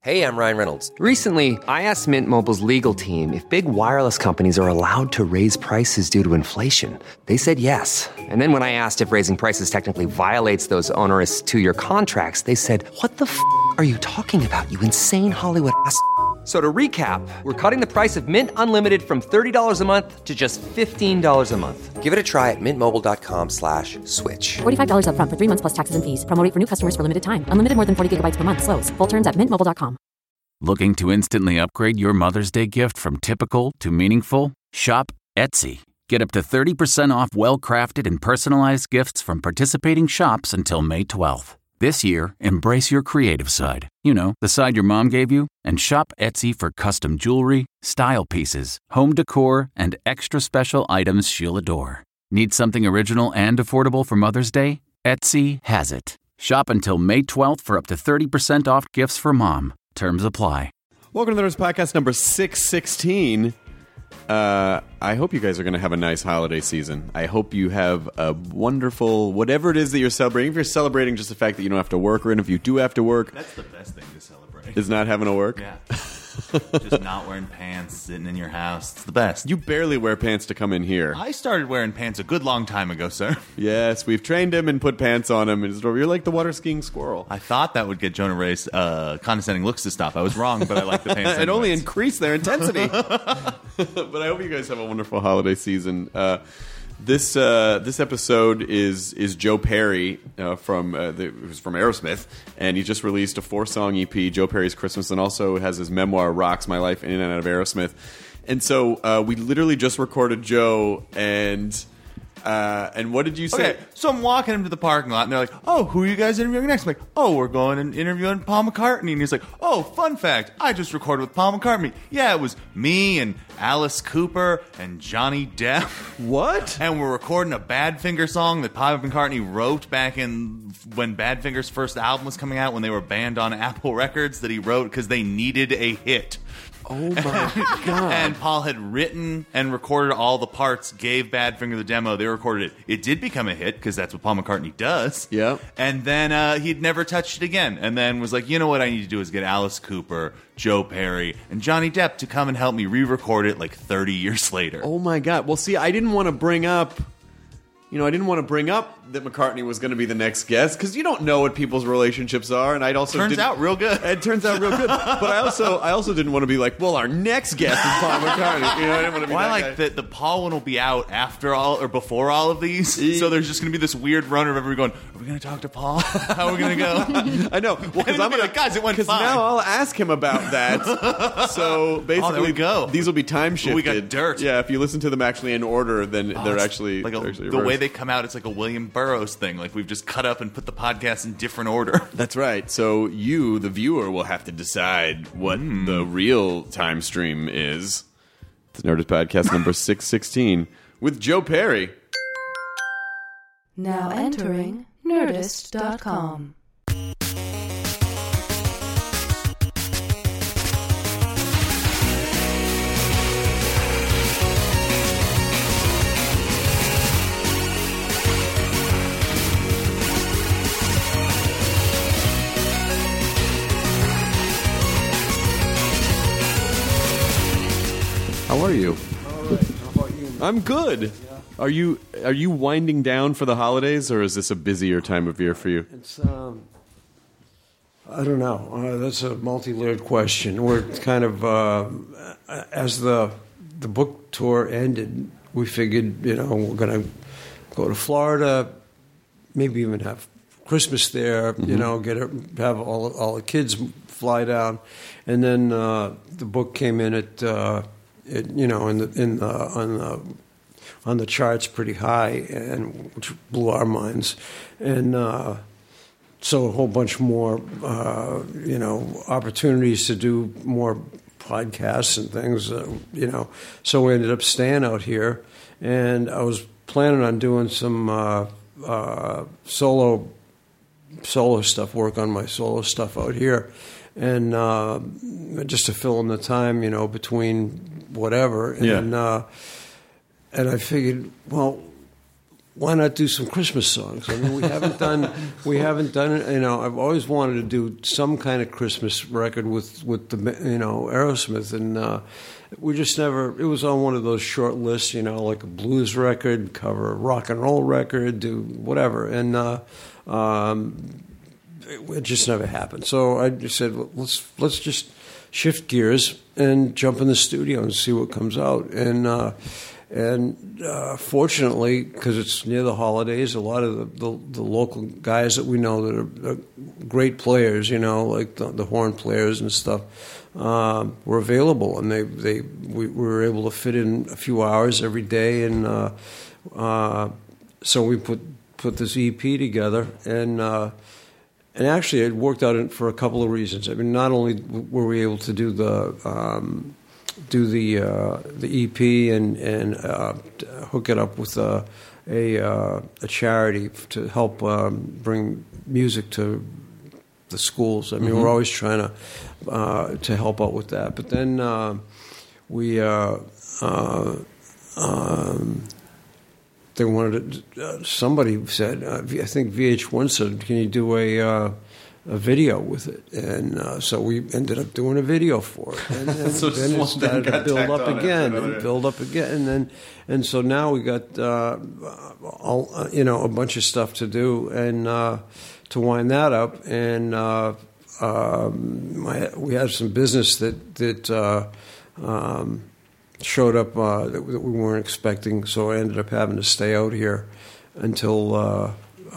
Hey, I'm Ryan Reynolds. Recently, I asked Mint Mobile's legal team if big wireless companies are allowed to raise prices due to inflation. They said yes. And then when I asked if raising prices technically violates those onerous two-year contracts, they said, "What the f*** are you talking about, you insane Hollywood ass?" So to recap, we're cutting the price of Mint Unlimited from $30 a month to just $15 a month. Give it a try at mintmobile.com/switch. $45 up front for 3 months plus taxes and fees. Promo rate for new customers for limited time. Unlimited more than 40 gigabytes per month. Slows full terms at mintmobile.com. Looking to instantly upgrade your Mother's Day gift from typical to meaningful? Shop Etsy. Get up to 30% off well-crafted and personalized gifts from participating shops until May 12th. This year, embrace your creative side. You know, the side your mom gave you. And shop Etsy for custom jewelry, style pieces, home decor, and extra special items she'll adore. Need something original and affordable for Mother's Day? Etsy has it. Shop until May 12th for up to 30% off gifts for mom. Terms apply. Welcome to the Nerds Podcast number 616. I hope you guys are going to have a nice holiday season. I hope you have a wonderful, whatever it is that you're celebrating. If you're celebrating just the fact that you don't have to work, or if you do have to work. That's the best thing to celebrate. Is not having to work? Yeah. Just not wearing pants, sitting in your house. It's the best. You barely wear pants to come in here. I started wearing pants a good long time ago, sir. Yes, we've trained him and put pants on him. And you're like the water skiing squirrel. I thought that would get Jonah Ray's condescending looks to stop. I was wrong, but I like the pants. It only increased their intensity. But I hope you guys have a wonderful holiday season. This episode is Joe Perry who's from Aerosmith, and he just released a 4-song EP, Joe Perry's Christmas, and also has his memoir, Rocks My Life In and Out of Aerosmith. And so we literally just recorded Joe, and what did you say? Okay, so I'm walking him to the parking lot, and they're like, "Oh, who are you guys interviewing next?" I'm like, "Oh, we're going and interviewing Paul McCartney." And he's like, "Oh, fun fact, I just recorded with Paul McCartney. Yeah, it was me and Alice Cooper and Johnny Depp." What? And we're recording a Badfinger song that Paul McCartney wrote back in when Badfinger's first album was coming out, when they were banned on Apple Records, that he wrote because they needed a hit. Oh my God. And Paul had written and recorded all the parts, gave Badfinger the demo, they recorded it. It did become a hit, because that's what Paul McCartney does. Yep. And then he'd never touched it again. And then was like, you know what I need to do is get Alice Cooper, Joe Perry, and Johnny Depp to come and help me re-record it like 30 years later. Oh my God. Well, see, I didn't want to bring up that McCartney was going to be the next guest, because you don't know what people's relationships are, and I'd also Turns out real good. It turns out real good. But I also didn't want to be like, well, our next guest is Paul McCartney. You know, I didn't want to be Well, I that like guy. that the Paul one will be out after all or before all of these. So there's just going to be this weird runner of everyone going, "Are we going to talk to Paul? How are we going to go?" I know. Well, because I'm like, "Guys, it went fine." Because now I'll ask him about that. So basically, there we go. These will be time shifted. We got dirt. Yeah, if you listen to them actually in order, then they're It's actually like they're actually the way reversed. they come out. It's like a William Burroughs thing. Like we've just cut up and put the podcast in different order. That's right. So you, the viewer, will have to decide what the real time stream is. It's Nerdist Podcast number 616 with Joe Perry. Now entering Nerdist.com. How are you? All right. How about you? I'm good. Are you winding down for the holidays, or is this a busier time of year for you? It's I don't know. That's a multi-layered question. We're kind of as the book tour ended, we figured we're going to go to Florida, maybe even have Christmas there. Mm-hmm. Have all the kids fly down, and then the book came in on the charts pretty high, and which blew our minds, and so a whole bunch more opportunities to do more podcasts and things, So we ended up staying out here, and I was planning on doing some solo stuff, work on my solo stuff out here, and just to fill in the time, between whatever. And I figured, well, why not do some Christmas songs? I mean, we haven't done it. You know, I've always wanted to do some kind of Christmas record with the Aerosmith, and we just never. It was on one of those short lists, you know, like a blues record, cover a rock and roll record, do whatever, and it just never happened. So I just said, well, let's just shift gears and jump in the studio and see what comes out, and fortunately, because it's near the holidays, a lot of the local guys that we know that are great players, you know, like the horn players and stuff, were available, and we were able to fit in a few hours every day, and so we put this EP together, and actually it worked out for a couple of reasons. I mean, not only were we able to do the EP and hook it up with a charity to help bring music to the schools. I mean, we're always trying to help out with that. But then they wanted somebody said, I think VH1 said, can you do a video with it? And so we ended up doing a video for it. And So then it started to build up again and build up again. And so now we got a bunch of stuff to do and to wind that up. And we had some business that showed up that we weren't expecting, so I ended up having to stay out here until I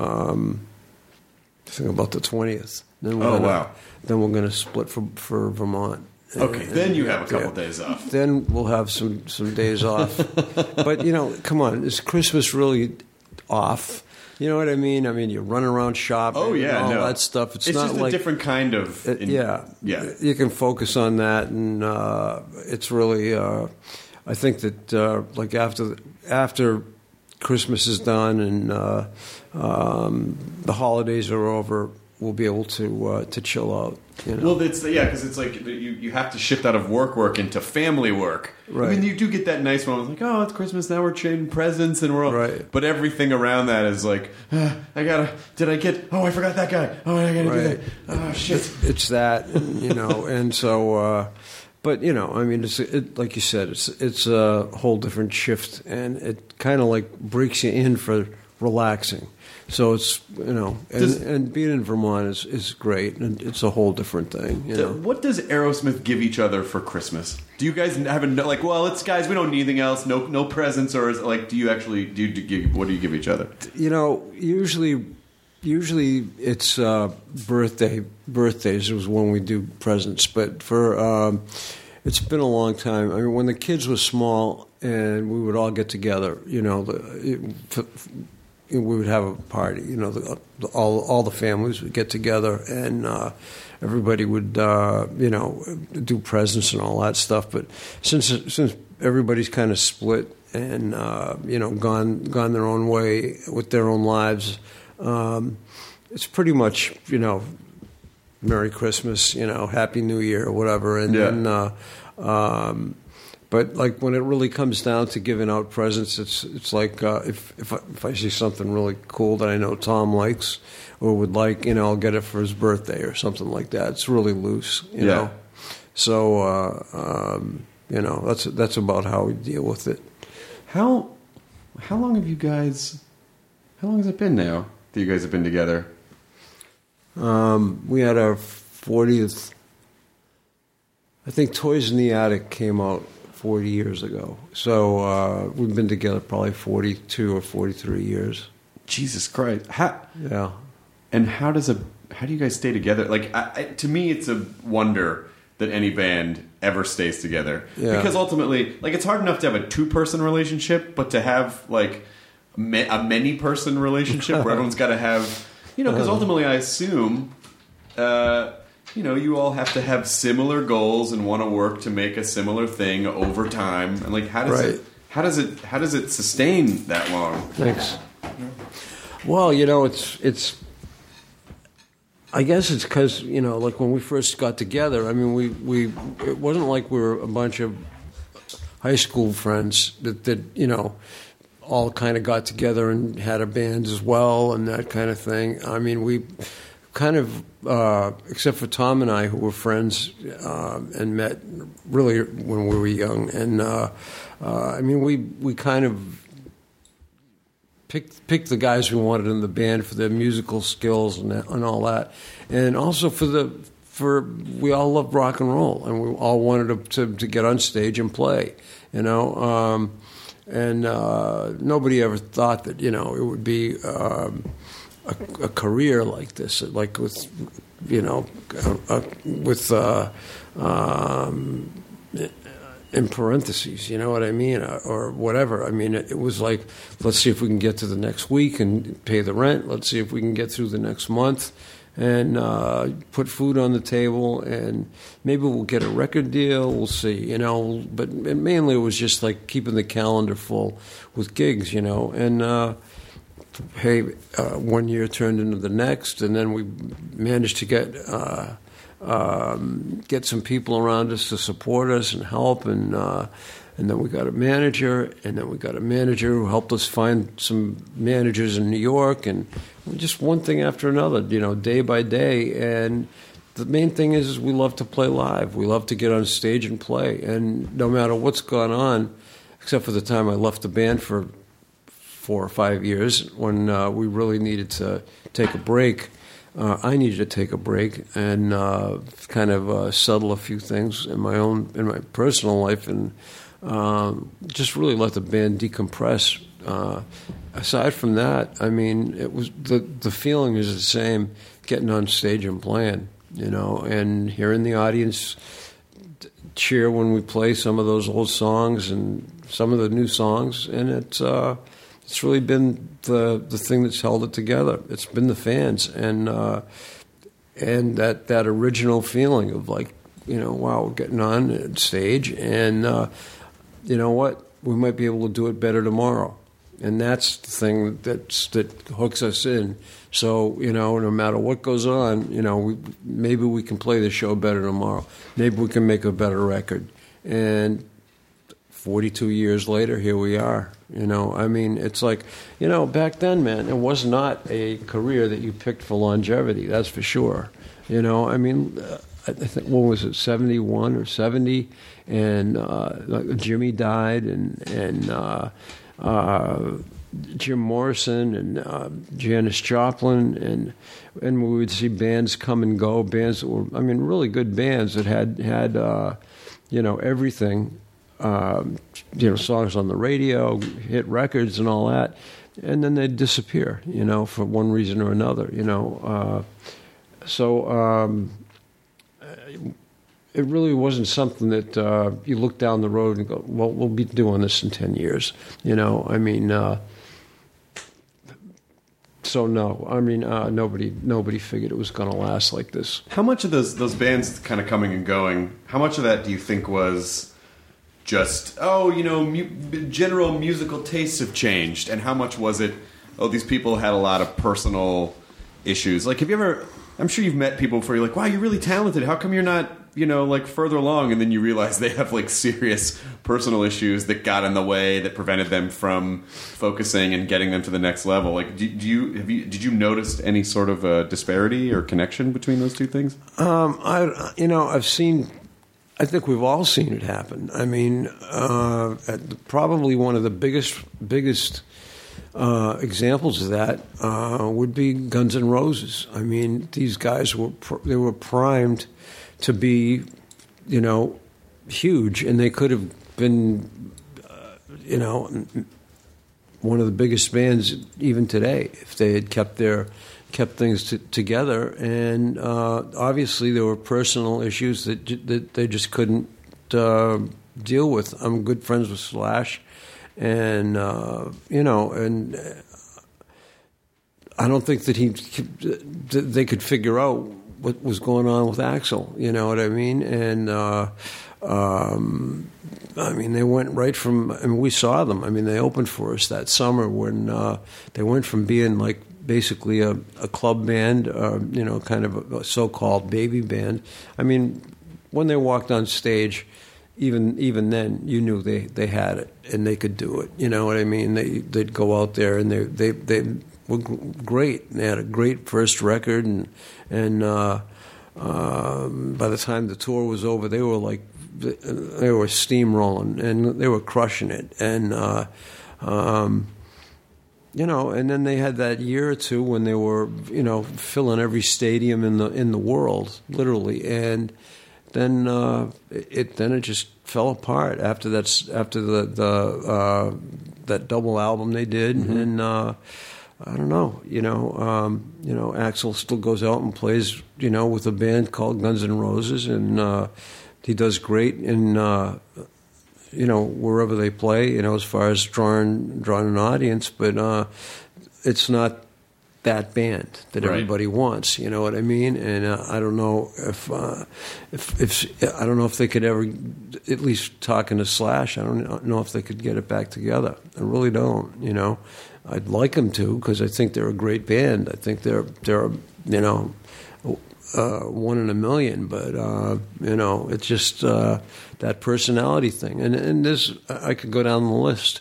think about the 20th. Then we're Then we're going to split for Vermont. Okay, then you have a couple days off. Then we'll have some days off. But, you know, come on, is Christmas really off? You know what I mean? I mean, you're running around shopping and all that stuff. It's not just like a different kind of... yeah. You can focus on that, and it's really... I think that like after Christmas is done and the holidays are over, we'll be able to chill out. You know? Well, because it's like you have to shift out of work into family work. Right. I mean, you do get that nice moment, like, oh, it's Christmas now, we're trading presents, and we're all... Right. But everything around that is like, I forgot that guy. Oh, I gotta do that. Oh, shit. It's that, you know, and so... But, you know, I mean, like you said, it's a whole different shift, and it kind of like breaks you in for relaxing. So it's, you know, and being in Vermont is great, and it's a whole different thing. You know? What does Aerosmith give each other for Christmas? Do you guys have like, well, it's guys, we don't need anything else, no presents, or is it like, do you what do you give each other? You know, usually it's birthdays is when we do presents, but for it's been a long time. I mean, when the kids were small and we would all get together, you know, we would have a party. You know, all the families would get together and everybody would do presents and all that stuff. But since everybody's kind of split and gone their own way with their own lives. It's pretty much, you know, Merry Christmas, you know, Happy New Year or whatever. And then, but like when it really comes down to giving out presents, it's like if I see something really cool that I know Tom likes or would like, you know, I'll get it for his birthday or something like that. It's really loose, you know. So, you know, that's about how we deal with it. How long have you guys? How long has it been now that you guys have been together? We had our 40th. I think Toys in the Attic came out 40 years ago. So we've been together probably 42 or 43 years. Jesus Christ! Yeah. And how do you guys stay together? Like, to me, it's a wonder that any band ever stays together. Yeah. Because ultimately, like, it's hard enough to have a two-person relationship, but to have like a many-person relationship where everyone's got to have, you know, because ultimately I assume, you know, you all have to have similar goals and want to work to make a similar thing over time. And like, how does it sustain that long? Thanks. Well, you know, it's. I guess it's because, you know, like when we first got together, I mean, it wasn't like we were a bunch of high school friends that you know, all kind of got together and had a band as well and that kind of thing. I mean, we kind of, except for Tom and I, who were friends and met really when we were young. And, I mean, we kind of picked the guys we wanted in the band for their musical skills and all that. And also for we all loved rock and roll, and we all wanted to get on stage and play, you know. And nobody ever thought that, you know, it would be a career like this, like with, you know, with in parentheses, you know what I mean, or whatever. I mean, it was like, let's see if we can get to the next week and pay the rent. Let's see if we can get through the next month and put food on the table, and maybe we'll get a record deal. We'll see, you know. But mainly it was just like keeping the calendar full with gigs, you know. And hey, 1 year turned into the next, and then we managed to get some people around us to support us and help, and then we got a manager, and then we got a manager who helped us find some managers in New York, and just one thing after another, you know, day by day. And the main thing is we love to play live. We love to get on stage and play, and no matter what's gone on, except for the time I left the band for 4 or 5 years when we really needed to take a break. I needed to take a break and kind of settle a few things in my personal life, and just really let the band decompress. Aside from that, I mean, it was the feeling is the same, getting on stage and playing, you know, and hearing the audience cheer when we play some of those old songs and some of the new songs, and it's really been the thing that's held it together. It's been the fans and that original feeling of like, you know, wow, we're getting on stage, and you know what, we might be able to do it better tomorrow, and that's the thing that hooks us in. So, you know, no matter what goes on, you know, maybe we can play the show better tomorrow. Maybe we can make a better record, and 42 years later, here we are. You know, I mean, it's like, you know, back then, man, it was not a career that you picked for longevity, that's for sure. You know, I mean, I think, what was it, 71 or 70? And Jimmy died, and Jim Morrison and Janis Joplin, and we would see bands come and go, bands that were, I mean, really good bands that had you know, everything. You know, songs on the radio, hit records and all that, and then they'd disappear, you know, for one reason or another, you know. It really wasn't something that you look down the road and go, well, we'll be doing this in 10 years, you know. I mean, so no, I mean, nobody figured it was going to last like this. How much of those bands kind of coming and going, how much of that do you think was just, oh, you know, general musical tastes have changed, and how much was it, oh, these people had a lot of personal issues? Like, have you ever, I'm sure you've met people before, you're like, wow, you're really talented, how come you're not, you know, like further along? And then you realize they have like serious personal issues that got in the way, that prevented them from focusing and getting them to the next level. Like, did you notice any sort of disparity or connection between those two things? I think we've all seen it happen. I mean, probably one of the biggest examples of that would be Guns N' Roses. I mean, these guys were primed to be, you know, huge, and they could have been, you know, one of the biggest bands even today if they had kept things together. And obviously there were personal issues that they just couldn't deal with. I'm good friends with Slash, and you know, and I don't think that they could figure out what was going on with Axl. You know what I mean? And I mean, they went right from, I mean, we saw them. I mean, they opened for us that summer when they went from being like basically a club band, you know, kind of a so-called baby band. I mean, when they walked on stage, even then, you knew they had it and they could do it. You know what I mean? They'd go out there and they were great. They had a great first record, and by the time the tour was over, they were steamrolling and they were crushing it. And and then they had that year or two when they were filling every stadium in the world, literally, and then it just fell apart after that double album they did, and I don't know, Axl still goes out and plays, with a band called Guns N' Roses, and he does great in wherever they play, as far as drawing an audience, but it's not that band that everybody wants, you know what I mean? And I don't know if I don't know if they could ever, at least talking to Slash, I don't know if they could get it back together. I really don't, I'd like them to, because I think they're a great band. I think they're one in a million, but it's just that personality thing, and this I could go down the list,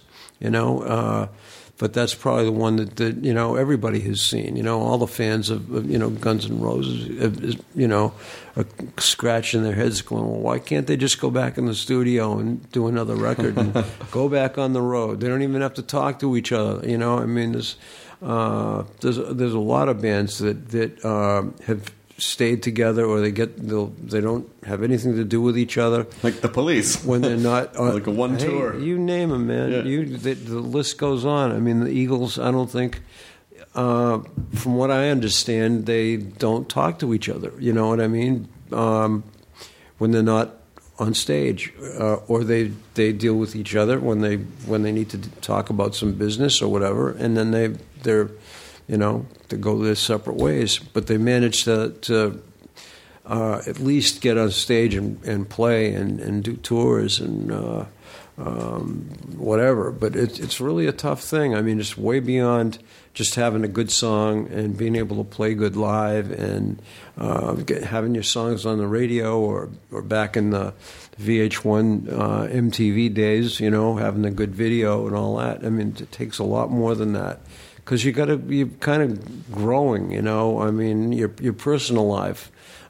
but that's probably the one that everybody has seen. All the fans of Guns N' Roses, are scratching their heads, going, "Well, why can't they just go back in the studio and do another record and go back on the road? They don't even have to talk to each other." I mean, there's a lot of bands that have stayed together, or they don't have anything to do with each other, like the Police when they're not like a one tour. You name them, man. Yeah. The list goes on. I mean, the Eagles, I don't think, from what I understand, they don't talk to each other. You know what I mean? When they're not on stage, or they deal with each other when they need to talk about some business or whatever, and then they're to go their separate ways. But they managed to at least get on stage and play and do tours and whatever. But it's really a tough thing. I mean, it's way beyond just having a good song and being able to play good live and having your songs on the radio or back in the VH1 MTV days, having a good video and all that. I mean, it takes a lot more than that. Because you're kind of growing, I mean, your personal life.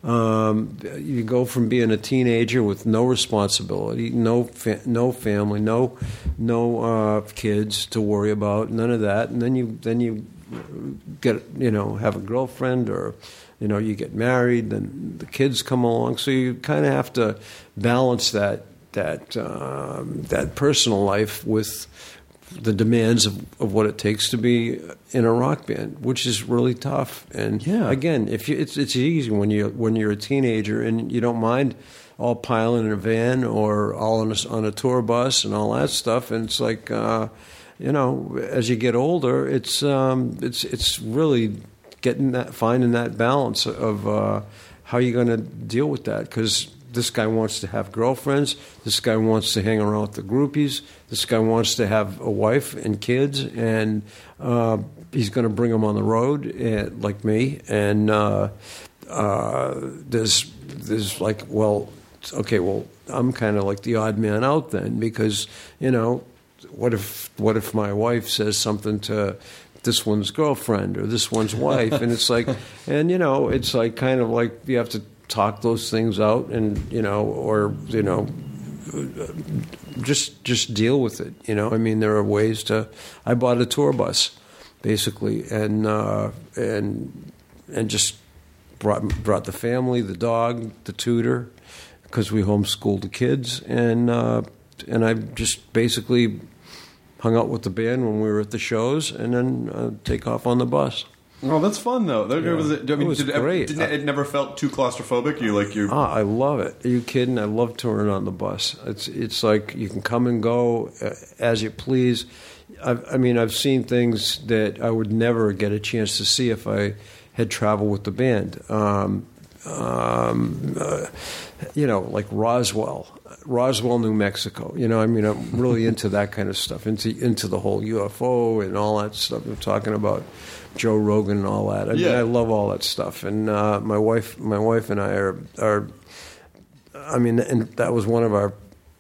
You go from being a teenager with no responsibility, no family, no kids to worry about, none of that, and then you get have a girlfriend, or you get married, then the kids come along, so you kind of have to balance that personal life with the demands of what it takes to be in a rock band, which is really tough. And again, if it's easy when you're a teenager and you don't mind all piling in a van or all on a tour bus and all that stuff. And it's like as you get older, it's really finding that balance of how you're going to deal with that, because this guy wants to have girlfriends. This guy wants to hang around with the groupies. This guy wants to have a wife and kids, and he's going to bring them on the road, like me. And there's like, well, I'm kind of like the odd man out then, because what if my wife says something to this one's girlfriend or this one's wife, and it's like, and it's like kind of like you have to talk those things out, and just deal with it. I mean, there are ways to. I bought a tour bus, basically, and just brought the family, the dog, the tutor, because we homeschooled the kids, and I just basically hung out with the band when we were at the shows, and then take off on the bus. Oh, that's fun though. It was great. It never felt too claustrophobic. I love it. Are you kidding? I love touring on the bus. It's like you can come and go as you please. I've seen things that I would never get a chance to see if I had traveled with the band. Like Roswell, New Mexico. I'm really into that kind of stuff, into the whole UFO and all that stuff. We're talking about Joe Rogan and all that. I love all that stuff. And my wife and I are. And that was one of our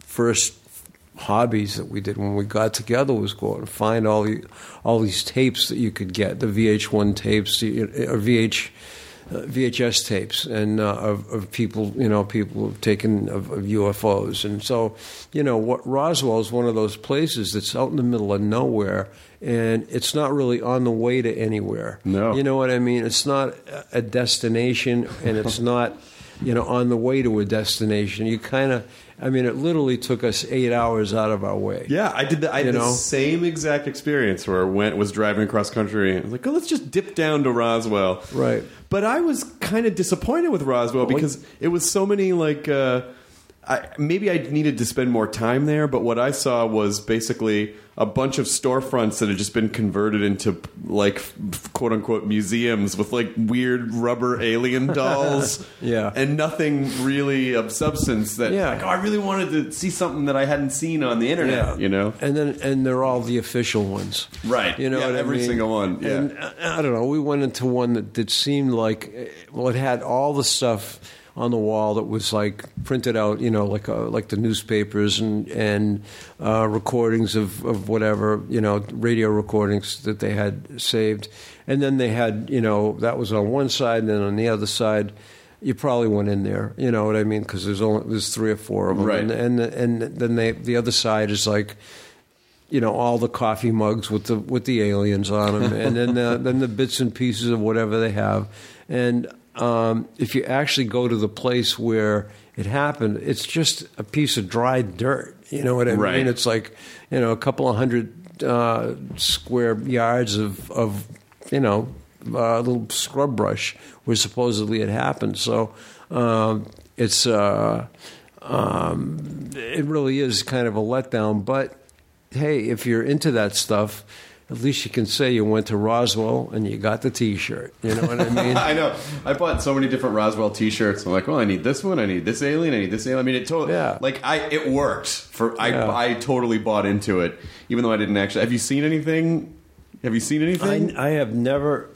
first hobbies that we did when we got together was go out and find all these tapes that you could get, the VH1 tapes, or VHS tapes, and of people, people have taken of UFOs. And so, what Roswell is one of those places that's out in the middle of nowhere, and it's not really on the way to anywhere. No. You know what I mean? It's not a destination, and it's not, on the way to a destination. You kind of, it literally took us 8 hours out of our way. Yeah, I did I had the same exact experience where I was driving across country and I was like, let's just dip down to Roswell. Right. But I was kind of disappointed with Roswell because it was so many, maybe I needed to spend more time there, but what I saw was basically a bunch of storefronts that had just been converted into, quote unquote, museums with weird rubber alien dolls. Yeah. And nothing really of substance that, I really wanted to see something that I hadn't seen on the internet, And they're all the official ones. Right. Every single one. Yeah. And I don't know, we went into one that seemed like, it had all the stuff on the wall that was printed out, like the newspapers and recordings of whatever, radio recordings that they had saved. And then they had, that was on one side, and then on the other side, you probably went in there, you know what I mean? Because there's 3 or 4 of them. Right. And then the other side is all the coffee mugs with the aliens on them, and then the bits and pieces of whatever they have. And if you actually go to the place where it happened, it's just a piece of dry dirt. You know what I mean? It's a couple of hundred square yards of little scrub brush where supposedly it happened. So it's it really is kind of a letdown. But hey, if you're into that stuff, at least you can say you went to Roswell and you got the T-shirt. You know what I mean? I know. I bought so many different Roswell T-shirts. I'm like, well, I need this one. I need this alien. I need this alien. I mean, it totally. Yeah. It worked. I totally bought into it, even though I didn't actually. Have you seen anything? I have never.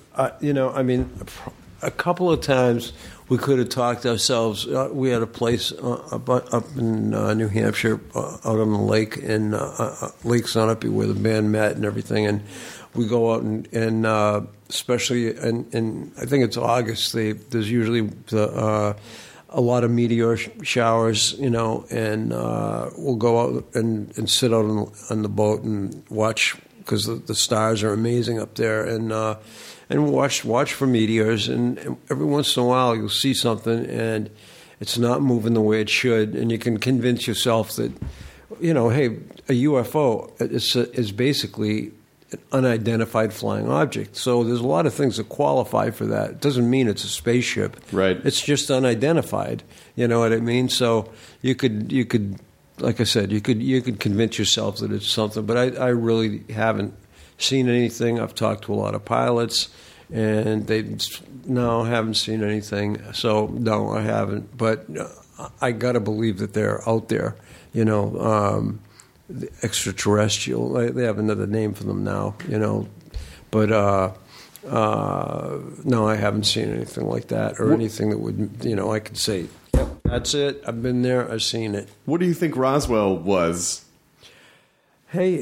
A couple of times we could have talked ourselves. We had a place up in New Hampshire, out on the lake, in Lake Sunapee, where the band met and everything. And we go out and especially in I think it's August. There's usually a lot of meteor showers, and we'll go out and sit out on the boat and watch, because the stars are amazing up there, and watch for meteors, and every once in a while you'll see something and it's not moving the way it should, and you can convince yourself that, hey, a UFO is basically an unidentified flying object. So there's a lot of things that qualify for that. It doesn't mean it's a spaceship. Right. It's just unidentified. You know what I mean? So you could, like I said, you could convince yourself that it's something, but I really haven't seen anything. I've talked to a lot of pilots, and haven't seen anything. So no, I haven't. But I got to believe that they're out there. The extraterrestrial. They have another name for them now. But no, I haven't seen anything like that, or anything that would I could say, yep, that's it. I've been there. I've seen it. What do you think Roswell was? Hey,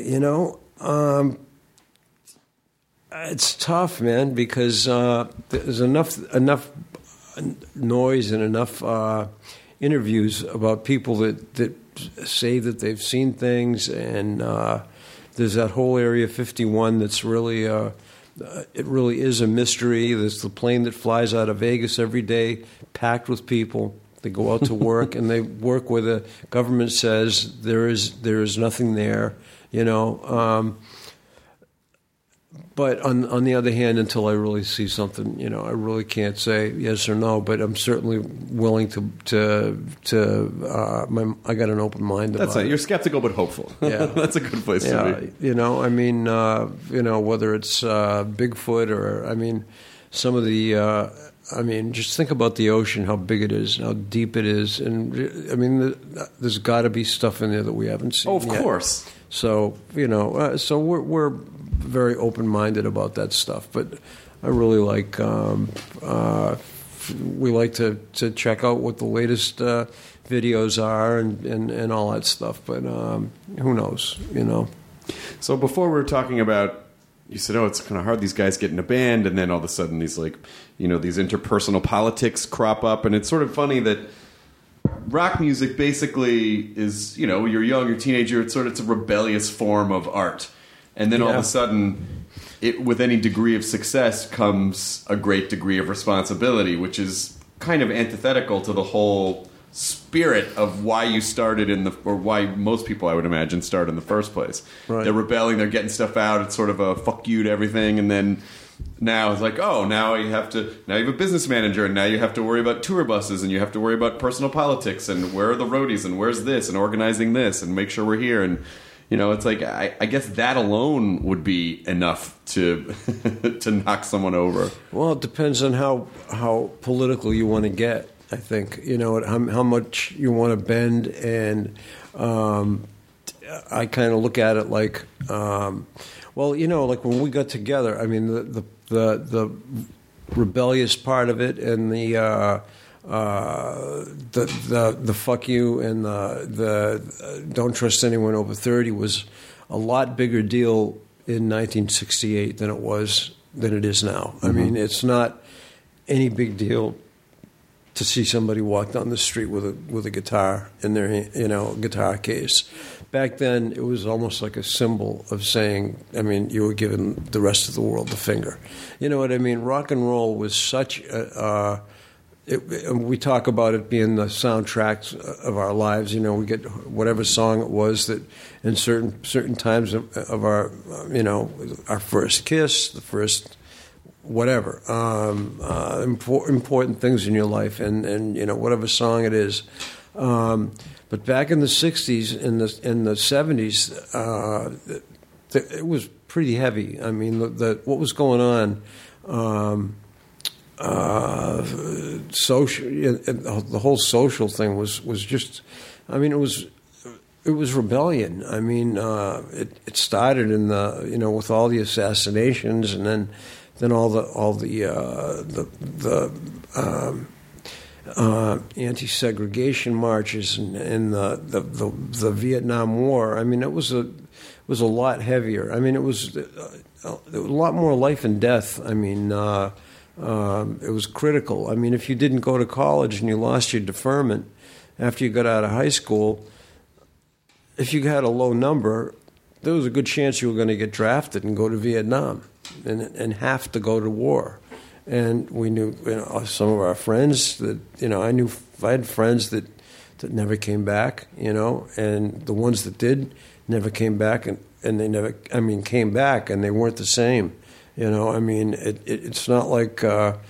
it's tough, man, because there's enough noise and enough interviews about people that say that they've seen things, and there's that whole Area 51 that's really it really is a mystery. There's the plane that flies out of Vegas every day, packed with people. They go out to work, and they work where the government says there is nothing there, But on the other hand, until I really see something, I really can't say yes or no. But I'm certainly willing to I got an open mind about it. That's it. You're skeptical but hopeful. Yeah, that's a good place to be. Whether it's Bigfoot or some of the. Just think about the ocean, how big it is, how deep it is, and there's got to be stuff in there that we haven't seen. Oh, of course. So so we're very open-minded about that stuff, but I really like we like to check out what the latest videos are and all that stuff. But who knows, you know? So before we were talking about, you said, it's kind of hard. These guys get in a band, and then all of a sudden these these interpersonal politics crop up, and it's sort of funny that rock music basically is, you're young, you're a teenager. It's a rebellious form of art, and then all of a sudden, with any degree of success comes a great degree of responsibility, which is kind of antithetical to the whole spirit of why you started or why most people, I would imagine, start in the first place. Right. They're rebelling, they're getting stuff out. It's sort of a fuck you to everything, and then now it's like, now you have a business manager, and now you have to worry about tour buses, and you have to worry about personal politics, and where are the roadies, and where's this, and organizing this, and make sure we're here, and it's like I guess that alone would be enough to to knock someone over. Well, it depends on how political you want to get. I think how much you want to bend, and I kind of look at it like, like when we got together. I mean, the rebellious part of it, and the fuck you, and the don't trust anyone over 30 was a lot bigger deal in 1968 than it is now. I mean, it's not any big deal to see somebody walk down the street with a guitar in their guitar case. Back then, it was almost like a symbol of saying, you were giving the rest of the world the finger. You know what I mean? Rock and roll was such we talk about it being the soundtracks of our lives. We get whatever song it was that in certain times of our, our first kiss, the first whatever, important things in your life, and whatever song it is. But back in the 60s, in the 70s, it was pretty heavy. I mean, what was going on, social, the whole social thing was just, it was rebellion. I mean, it started in with all the assassinations, and then all the anti-segregation marches and the Vietnam War. I mean, it was a lot heavier. I mean, it was a lot more life and death. I mean, it was critical. I mean, if you didn't go to college and you lost your deferment after you got out of high school, if you had a low number, there was a good chance you were going to get drafted and go to Vietnam and have to go to war. And we knew, some of our friends that, I had friends that never came back, and the ones that did never came back, and they never, came back and they weren't the same, it's not like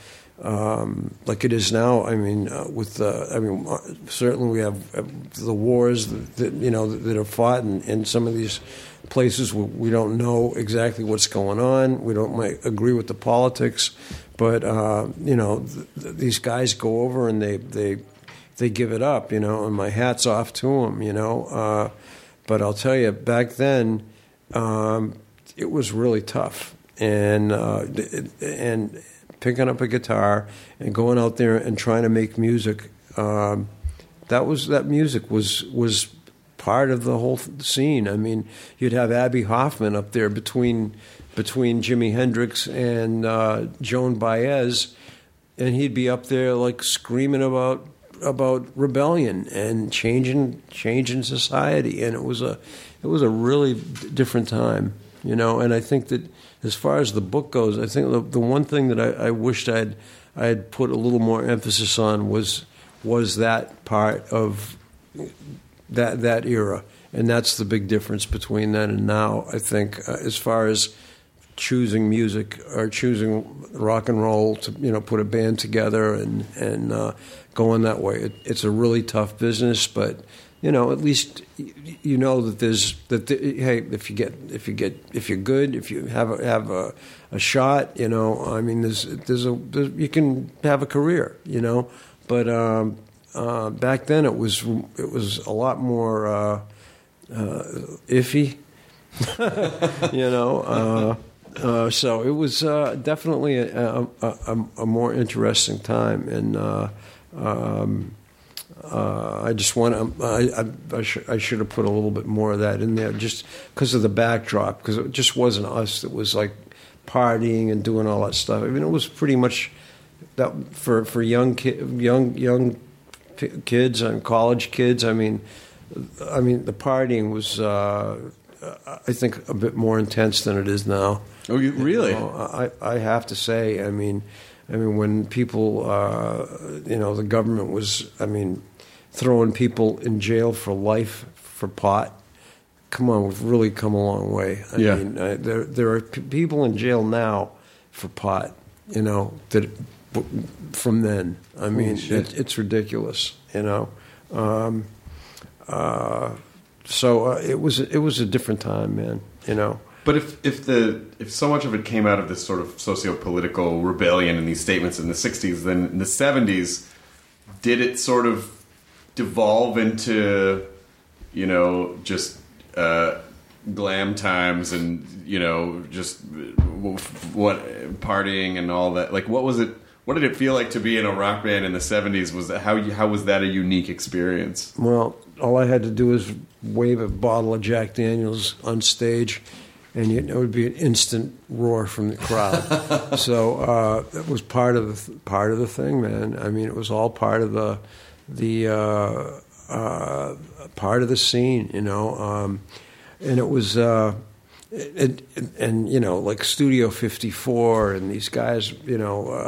it is now. Certainly we have the wars that are fought in some of these places where we don't know exactly what's going on. We might agree with the politics, but these guys go over and they give it up, and my hat's off to them, But I'll tell you, back then, it was really tough, and picking up a guitar and going out there and trying to make music. That music was part of the whole scene. I mean, you'd have Abbie Hoffman up there between Jimi Hendrix and Joan Baez, and he'd be up there like screaming about rebellion and changing society, and it was a really different time, And I think that as far as the book goes, I think the one thing that I wished I had put a little more emphasis on was that part of that era, and that's the big difference between then and now. I think as far as choosing music or choosing rock and roll to put a band together and going that way, it's a really tough business, but at least that hey, if you're good, if you have a shot, you can have a career, but back then it was a lot more iffy, so it was definitely a more interesting time, and I just want I should have put a little bit more of that in there, just because of the backdrop, because it just wasn't us that was like partying and doing all that stuff. I mean, it was pretty much that for young kids and college kids. I mean, the partying was, I think, a bit more intense than it is now. Oh, really? I have to say, I mean, when people, the government was, throwing people in jail for life for pot. Come on, we've really come a long way. I mean, there are people in jail now for pot, that from then. I mean, it's ridiculous, So it was a different time, man. But if so much of it came out of this sort of socio-political rebellion and these statements in the 60s, then in the 70s, did it sort of devolve into, just glam times and, just what partying and all that? Like, what was it? What did it feel like to be in a rock band in the 70s? How was that a unique experience? Well, all I had to do was wave a bottle of Jack Daniels on stage, and it would be an instant roar from the crowd. So it was part of the thing, man. I mean, it was all part of the part of the scene, and it was. Like Studio 54 and these guys, the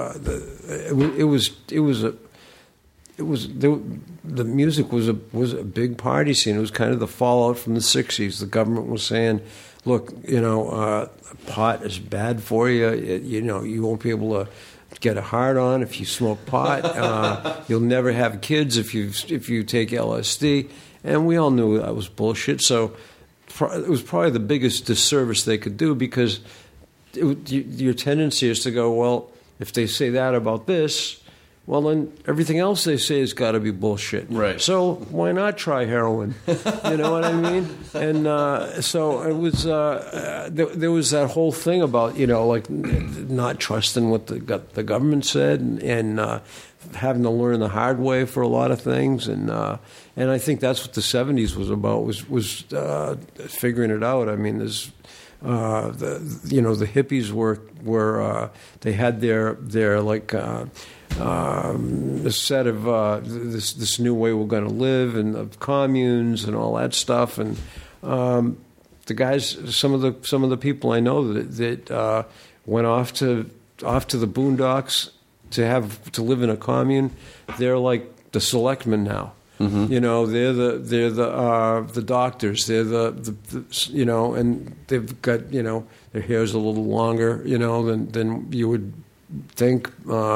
music was a big party scene. It was kind of the fallout from the 60s. The government was saying, look, pot is bad for you. You won't be able to get a hard on if you smoke pot. You'll never have kids if you take LSD. And we all knew that was bullshit. So it was probably the biggest disservice they could do, because your tendency is to go, well, if they say that about this, well, then everything else they say has got to be bullshit. Right. So why not try heroin? You know what I mean? And so it was. There was that whole thing about not trusting what the government said, and having to learn the hard way for a lot of things, and I think that's what the 70s was about, was figuring it out. I mean, there's the hippies were they had their like the set of this new way we're going to live, and of communes and all that stuff, and the guys, some of the people I know that went off to the boondocks to live in a commune, they're like the selectmen now. Mm-hmm. They're the doctors. They're the and they've got their hair's a little longer than you would think.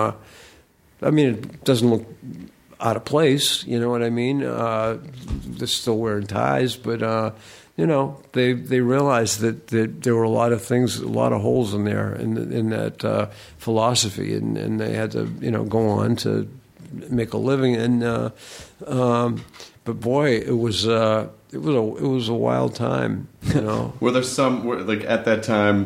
It doesn't look out of place. You know what I mean? They're still wearing ties, but they realized that there were a lot of things, a lot of holes in there in that philosophy, and they had to go on to make a living. And but boy, it was a wild time. Were there some at that time?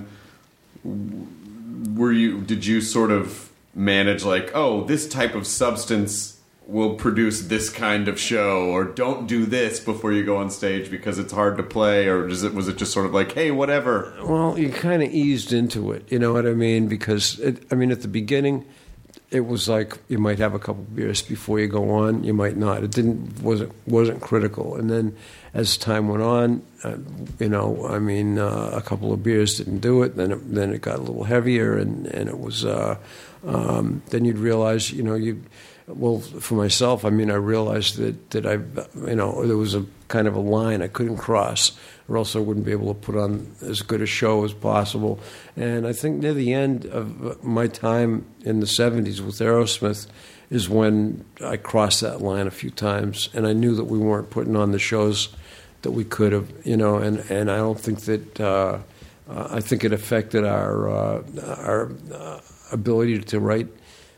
Did you sort of manage this type of substance will produce this kind of show, or don't do this before you go on stage because it's hard to play, or was it just sort of like, hey, whatever? Well, you kind of eased into it, you know what I mean? Because at the beginning, it was like you might have a couple beers before you go on, you might not. It wasn't critical, and then as time went on, a couple of beers didn't do it. Then it got a little heavier, and it was. Then you'd realize, well, for myself, I realized that there was a kind of a line I couldn't cross, or else I wouldn't be able to put on as good a show as possible. And I think near the end of my time in the 70s with Aerosmith is when I crossed that line a few times, and I knew that we weren't putting on the shows that we could have, and I don't think that I think it affected our ability to write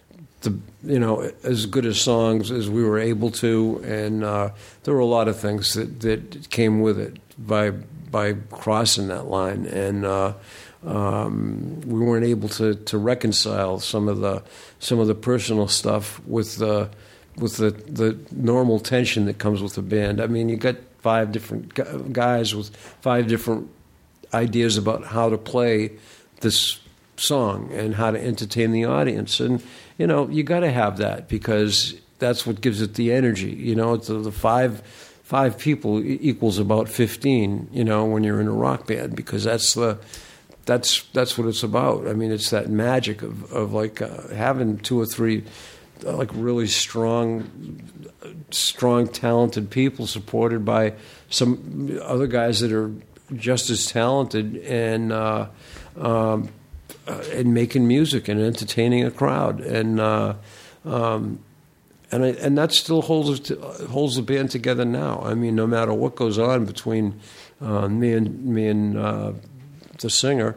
as good as songs as we were able to, and there were a lot of things that came with it by crossing that line, and we weren't able to reconcile some of the personal stuff with the the normal tension that comes with a band. I mean, you got 5 different guys with 5 different ideas about how to play this song and how to entertain the audience, and you got to have that because that's what gives it the energy. It's the five people equals about 15. When you're in a rock band, because that's what it's about. I mean, it's that magic of like having 2 or 3 like really strong, talented people supported by some other guys that are just as talented and making music and entertaining a crowd, and that still holds the band together now. I mean, no matter what goes on between me and the singer.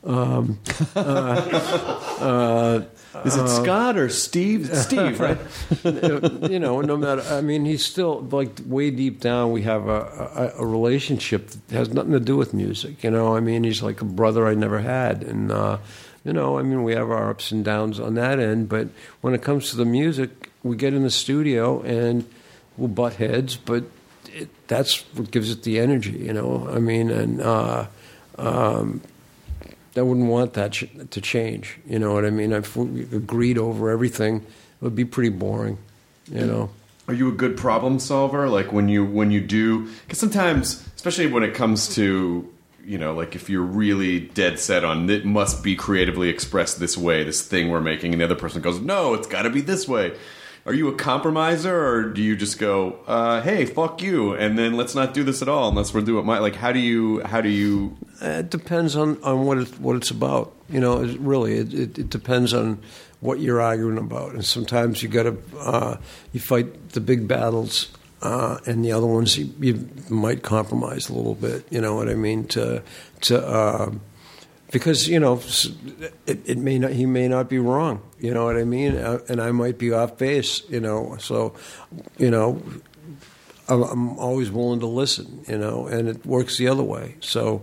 Is it Scott or Steve? It's Steve, right? No matter. I mean, he's still like way deep down. We have a relationship that has nothing to do with music. I mean, he's like a brother I never had, and I mean, we have our ups and downs on that end. But when it comes to the music, we get in the studio and we'll butt heads, but that's what gives it the energy. I mean, and I wouldn't want that to change. You know what I mean? If we agreed over everything, it would be pretty boring. Are you a good problem solver? Like when you do, because sometimes, especially when it comes to, like if you're really dead set on it must be creatively expressed this way, this thing we're making, and the other person goes, no, it's got to be this way. Are you a compromiser, or do you just go, hey, fuck you, and then let's not do this at all unless we're doing like how do you? It depends on what it's about. It depends on what you're arguing about, and sometimes you got to you fight the big battles, and the other ones you might compromise a little bit. You know what I mean? Because he may not be wrong. You know what I mean? And I might be off base. So I'm always willing to listen. And it works the other way. So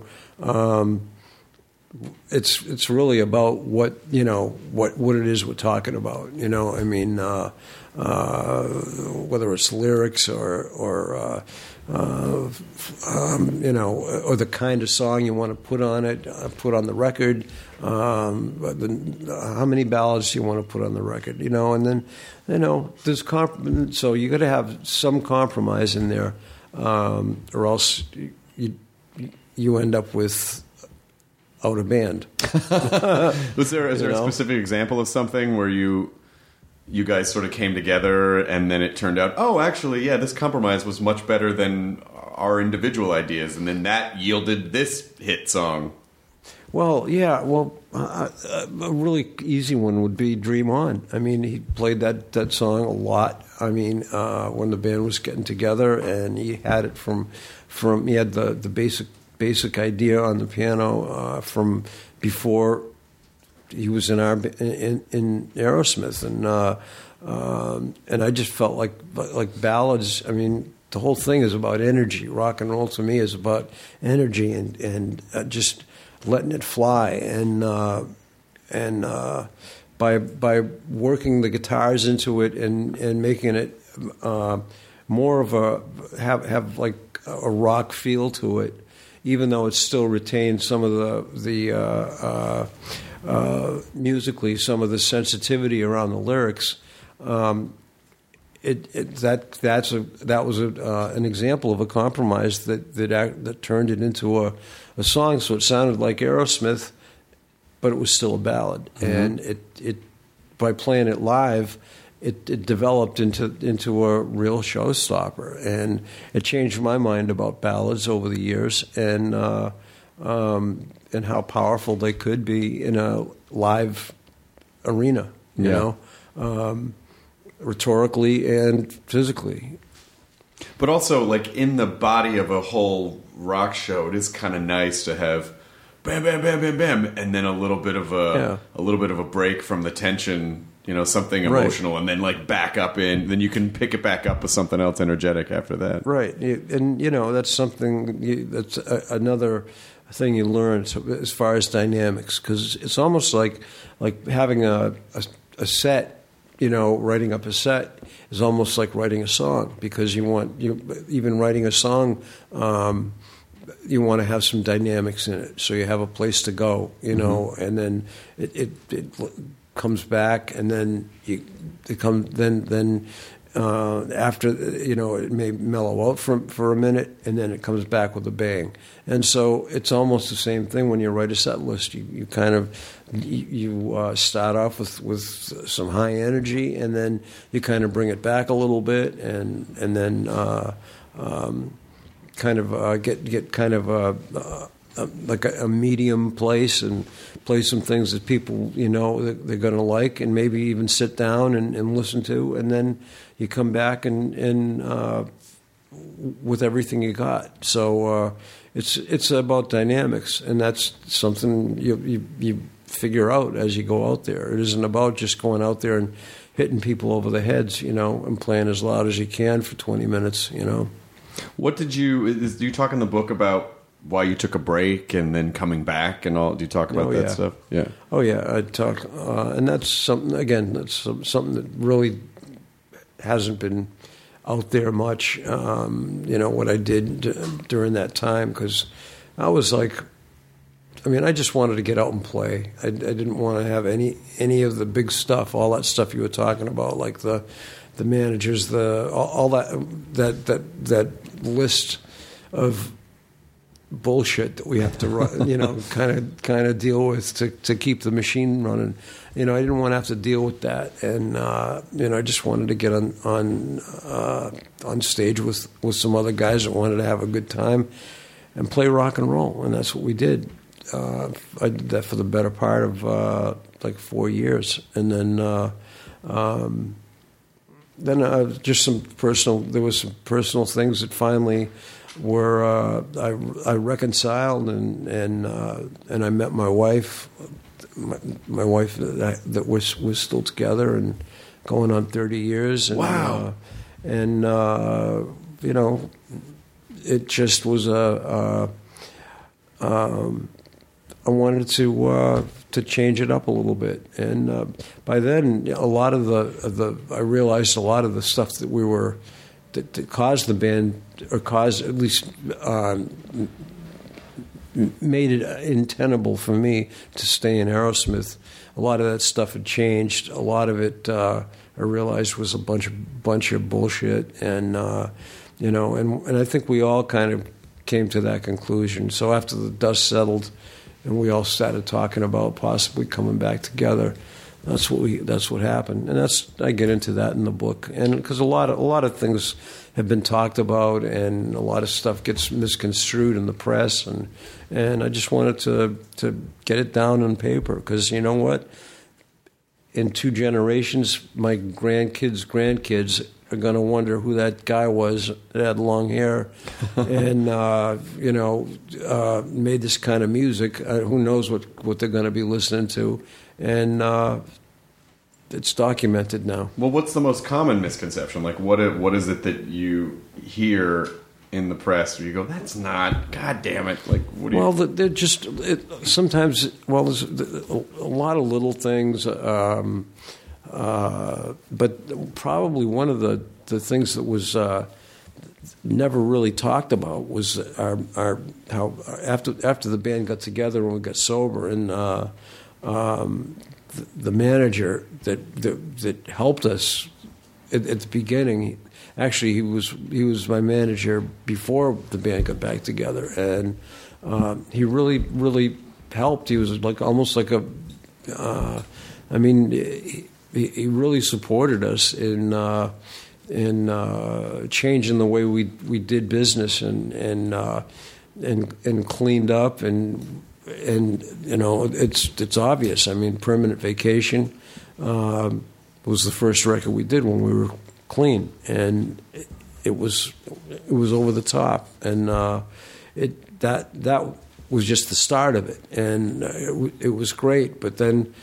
it's really about what it is we're talking about. I mean, whether it's lyrics or the kind of song you want to put on it, put on the record, how many ballads you want to put on the record, and then, there's so you got to have some compromise in there, or else you end up with out a band. Is there a specific example of something where you guys sort of came together and then it turned out, oh, actually, yeah, this compromise was much better than our individual ideas, and then that yielded this hit song? Well, yeah. Well, a really easy one would be Dream On. I mean, he played that song a lot. I mean, when the band was getting together, and he had it from he had the basic idea on the piano from before he was in Aerosmith, and I just felt like ballads. I mean, the whole thing is about energy. Rock and roll to me is about energy and just letting it fly, and by working the guitars into it and making it more of have like a rock feel to it, even though it still retains some of the musically some of the sensitivity around the lyrics. That was an example of a compromise that turned it into a song. So it sounded like Aerosmith, but it was still a ballad. Mm-hmm. And it by playing it live, it developed into a real showstopper, and it changed my mind about ballads over the years, and how powerful they could be in a live arena. You know. Rhetorically and physically. But also, like, in the body of a whole rock show, it is kind of nice to have bam, bam, bam, bam, bam, and then a little bit of a break from the tension, something emotional, right. And then like back up in, then you can pick it back up with something else energetic after that. Right. And that's something that's another thing you learn as far as dynamics, because it's almost like having a set writing up a set is almost like writing a song, because even writing a song, you want to have some dynamics in it, so you have a place to go, and then it comes back, and then after, it may mellow out for a minute, and then it comes back with a bang. And so it's almost the same thing when you write a set list. You kind of start off with some high energy, and then you kind of bring it back a little bit, and then kind of get kind of like a medium place, and play some things that people that they're going to like, and maybe even sit down and listen to, and then you come back and with everything you got. So it's about dynamics, and that's something you figure out as you go out there. It isn't about just going out there and hitting people over the heads, and playing as loud as you can for 20 minutes. What do you talk in the book about why you took a break and then coming back and all? Do you talk about that stuff? Yeah. Oh yeah, I talk, and that's something. Again, that's something that really hasn't been out there much. What I did during that time, because I was like, I just wanted to get out and play. I didn't want to have any of the big stuff, all that stuff you were talking about, like the managers, all that list of bullshit that we have to run, kind of deal with to keep the machine running. I didn't want to have to deal with that, and I just wanted to get on stage with some other guys that wanted to have a good time and play rock and roll, and that's what we did. I did that for the better part of like 4 years, and then just some personal. There was some personal things that finally were I reconciled, and I met my wife. My wife that we're still together and going on 30 years. And, wow! It just was I wanted to change it up a little bit, and by then a lot of the I realized a lot of the stuff that caused the band, or caused at least made it untenable for me to stay in Aerosmith. A lot of that stuff had changed. A lot of it I realized was a bunch of bullshit, and and I think we all kind of came to that conclusion. So after the dust settled, and we all started talking about possibly coming back together, that's what happened, and I get into that in the book, and because a lot of things have been talked about, and a lot of stuff gets misconstrued in the press, and I just wanted to get it down on paper, because you know what, in 2 generations, my grandkids are going to wonder who that guy was that had long hair and made this kind of music. Who knows what they're going to be listening to, and it's documented now. Well, what's the most common misconception? Like, what is it that you hear in the press where you go, that's not, God damn it? Like, what do you? Well, they're just sometimes. Well, there's a lot of little things, but probably one of the things that was never really talked about was our how after the band got together and we got sober, and the manager that helped us at the beginning. Actually, he was my manager before the band got back together, and he really helped. He was like almost like a. He really supported us in changing the way we did business, and cleaned up, and it's obvious. I mean, Permanent Vacation was the first record we did when we were clean, and it was over the top, and that was just the start of it, and it was great. But then,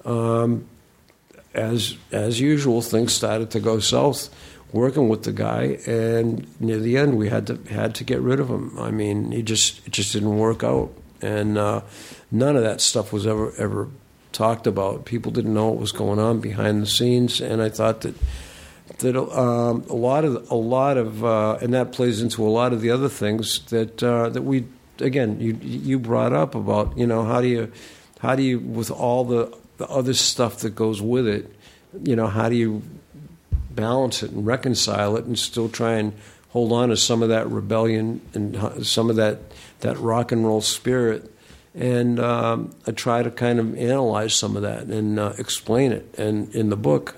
as usual, things started to go south working with the guy, and near the end, we had to get rid of him. I mean, it just didn't work out, and none of that stuff was ever talked about. People didn't know what was going on behind the scenes, and I thought that a lot of and that plays into a lot of the other things that we, again, you brought up about, you know, how do you with all the other stuff that goes with it, you know, how do you balance it and reconcile it and still try and hold on to some of that rebellion and some of that rock and roll spirit. And I try to kind of analyze some of that and explain it, and in the book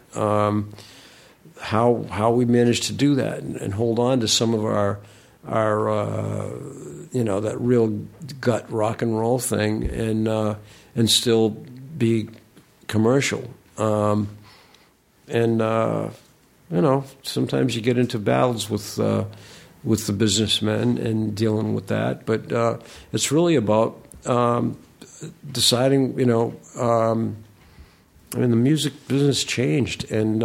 how we managed to do that and hold on to some of our you know, that real gut rock and roll thing and still be commercial. You know, sometimes you get into battles with the businessmen and dealing with that, but it's really about deciding, you know, I mean, the music business changed, and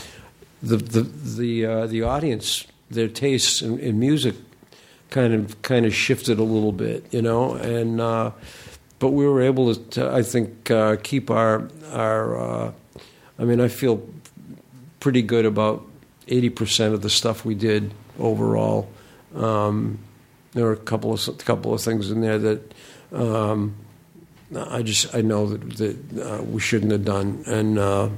the audience, their tastes in music kind of shifted a little bit, you know, and but we were able to I think, keep our I mean, I feel pretty good about 80% of the stuff we did overall. There were a couple of things in there that I know that we shouldn't have done, and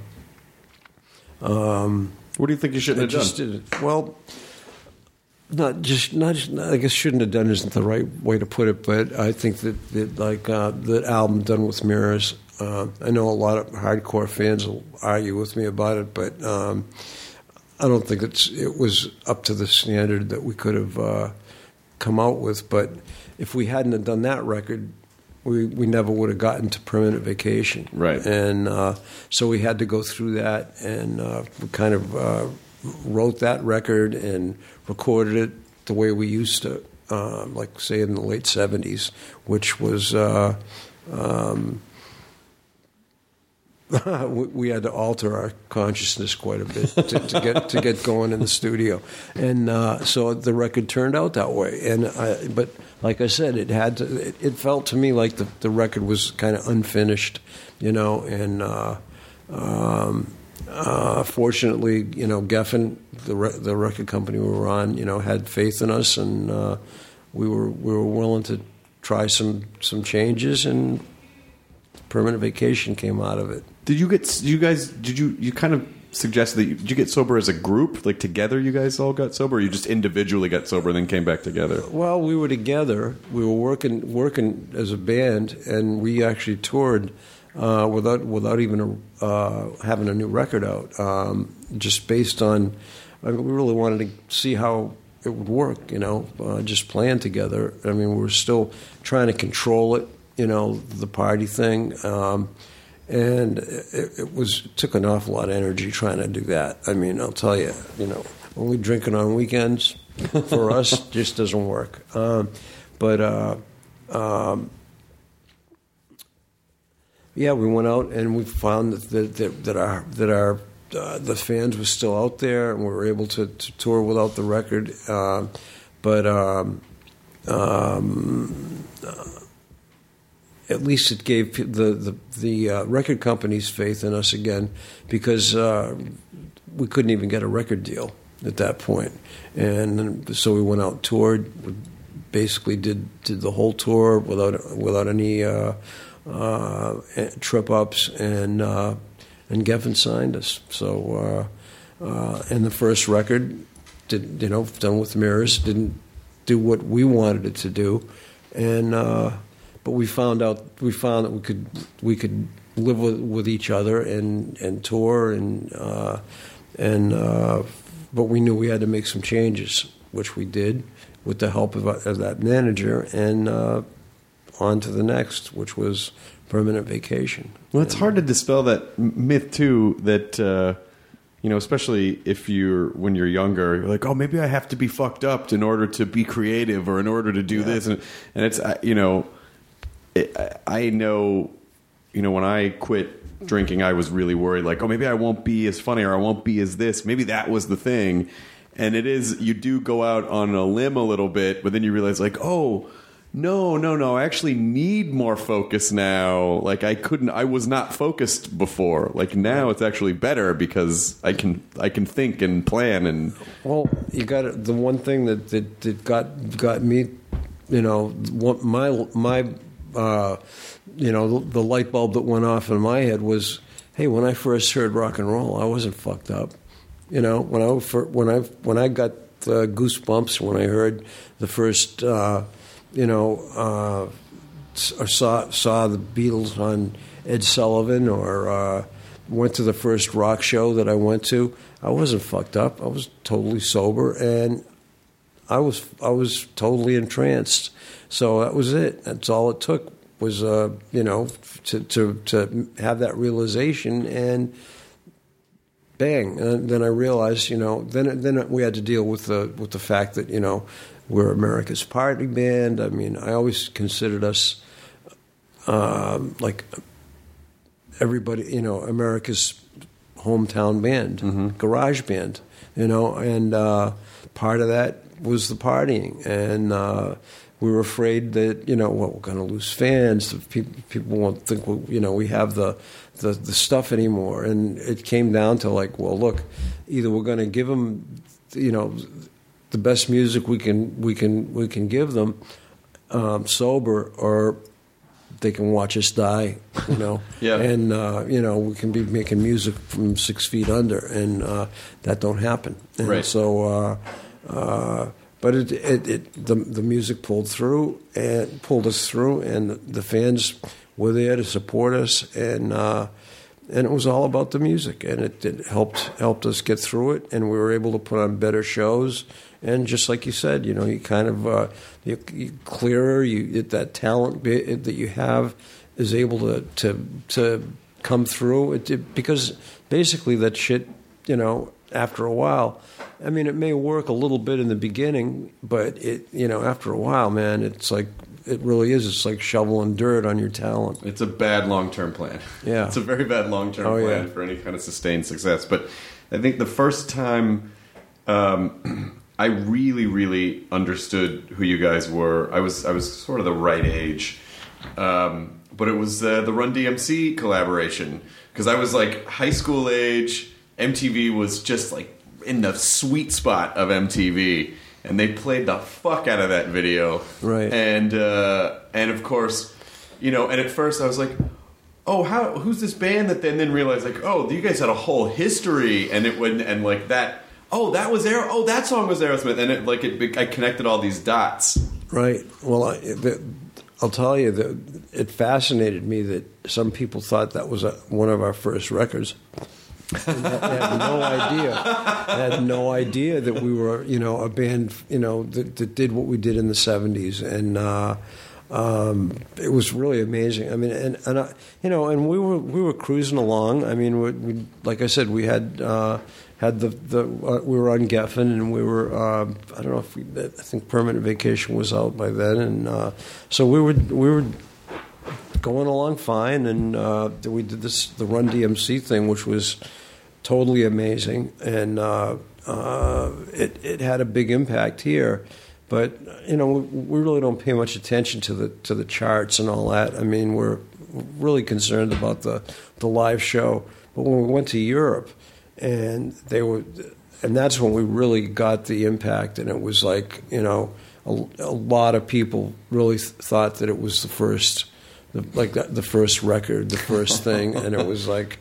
what do you think you shouldn't have done? Well, not I guess shouldn't have done isn't the right way to put it, but I think that like the album Done with Mirrors. I know a lot of hardcore fans will argue with me about it, but I don't think it was up to the standard that we could have come out with. But if we hadn't have done that record, we never would have gotten to Permanent Vacation. Right. And so we had to go through that, and we kind of wrote that record and recorded it the way we used to, like, say, in the late 70s, which was... we had to alter our consciousness quite a bit to get going in the studio, and so the record turned out that way. And but like I said, it felt to me like the record was kind of unfinished, you know. And fortunately, you know, Geffen, the record company we were on, you know, had faith in us, and we were willing to try some changes, and Permanent Vacation came out of it. Did you kind of suggest that did you get sober as a group, like together? You guys all got sober, or you just individually got sober and then came back together? Well, we were together. We were working as a band, and we actually toured without even having a new record out. Just based on, we really wanted to see how it would work. You know, just playing together. I mean, we were still trying to control it. You know, the party thing. And it took an awful lot of energy trying to do that. I mean, I'll tell you, you know, only drinking on weekends for us just doesn't work. Yeah, we went out and we found that our the fans were still out there, and we were able to tour without the record. At least it gave the record companies faith in us again, because we couldn't even get a record deal at that point. And so we went out and toured. We basically did the whole tour without any trip ups, and Geffen signed us. So and the first record, Done with Mirrors, didn't do what we wanted it to do, and. But we found that we could live with each other and tour, but we knew we had to make some changes, which we did with the help of that manager, and on to the next, which was Permanent Vacation. Well, it's hard to dispel that myth too. That especially when you're younger, you're like, oh, maybe I have to be fucked up in order to be creative, or in order to do this, and it's I know, when I quit drinking, I was really worried, like, oh, maybe I won't be as funny, or I won't be as this. Maybe that was the thing. And it is, you do go out on a limb a little bit, but then you realize, like, oh, no, I actually need more focus now. Like I was not focused before. Like now it's actually better because I can think and plan and. Well, you got the one thing that got me, my the light bulb that went off in my head was, hey, when I first heard rock and roll, I wasn't fucked up. When I got goosebumps when I heard the first, or saw the Beatles on Ed Sullivan, or went to the first rock show that I went to, I wasn't fucked up. I was totally sober, and I was totally entranced. So that was it. That's all it took was to have that realization, and bang. And then I realized, then we had to deal with the fact that we're America's party band. I mean, I always considered us like everybody, America's hometown band, garage band, and part of that was the partying, and we were afraid that we're going to lose fans. People won't think we have the stuff anymore, and it came down to like, well, look, either we're going to give them the best music we can give them sober, or they can watch us die, Yeah. And we can be making music from 6 feet under, and that don't happen. And right. So, but the music pulled us through, and the fans were there to support us, and it was all about the music, and it helped us get through it, and we were able to put on better shows. And just like you said, you kind of you clearer. That talent that you have is able to come through. Because basically that shit, after a while, I mean, it may work a little bit in the beginning, but after a while, man, it's like it really is. It's like shoveling dirt on your talent. It's a bad long-term plan. Yeah, it's a very bad long-term plan for any kind of sustained success. But I think the first time I really, really understood who you guys were, I was sort of the right age, but it was the Run DMC collaboration, because I was like high school age. MTV was just like in the sweet spot of MTV, and they played the fuck out of that video. Right. And of course, and at first I was like, oh, who's this band? That then realized like, oh, you guys had a whole history, and it wouldn't, and like that. Oh, that was that song was Aerosmith, and I connected all these dots. Right. Well, I'll tell you that it fascinated me that some people thought that was one of our first records. And I had no idea. I had no idea that we were, a band, that did what we did in the 70s, and it was really amazing. I mean, and we were cruising along. I mean, we like I said, we had we were on Geffen, and we were I don't know if I think Permanent Vacation was out by then, and so we were going along fine, and we did the Run DMC thing, which was totally amazing, and it had a big impact here. But we really don't pay much attention to the charts and all that. I mean, we're really concerned about the live show. But when we went to Europe, and that's when we really got the impact, and it was like a lot of people really thought that it was the first record, the first thing, and it was like,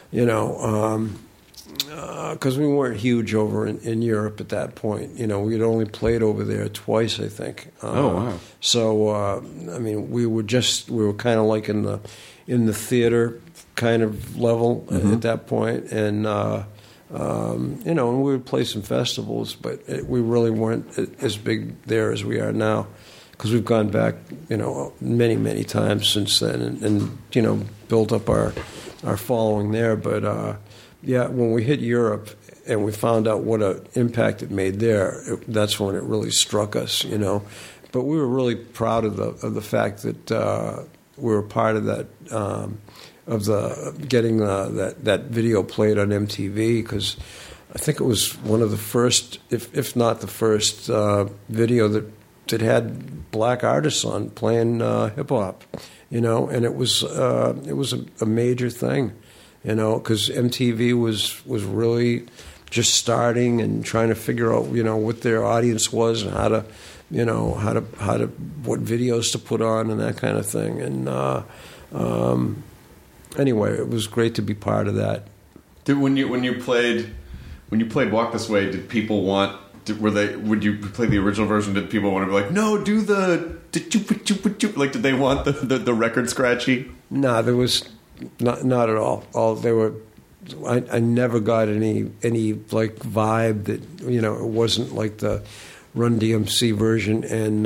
because we weren't huge over in Europe at that point. We had only played over there twice, I think. Oh wow! So I mean, we were kind of like in the theater kind of level at that point, and and we would play some festivals, but we really weren't as big there as we are now, because we've gone back, many, many times since then, and built up our following there. But when we hit Europe and we found out what an impact it made there, that's when it really struck us, But we were really proud of the fact that we were part of that, getting that video played on MTV, because I think it was one of the first, if not the first, video that that had black artists on playing hip hop, you know, and it was a major thing, you know, because MTV was really just starting and trying to figure out, you know, what their audience was and how to what videos to put on and that kind of thing. And anyway, it was great to be part of that. When you played Walk This Way, did people want? Would you play the original version? Did people want to be like, no, do the like? Did they want the record scratchy? No, there was not at all. I never got any like vibe that, you know, it wasn't like the Run DMC version, and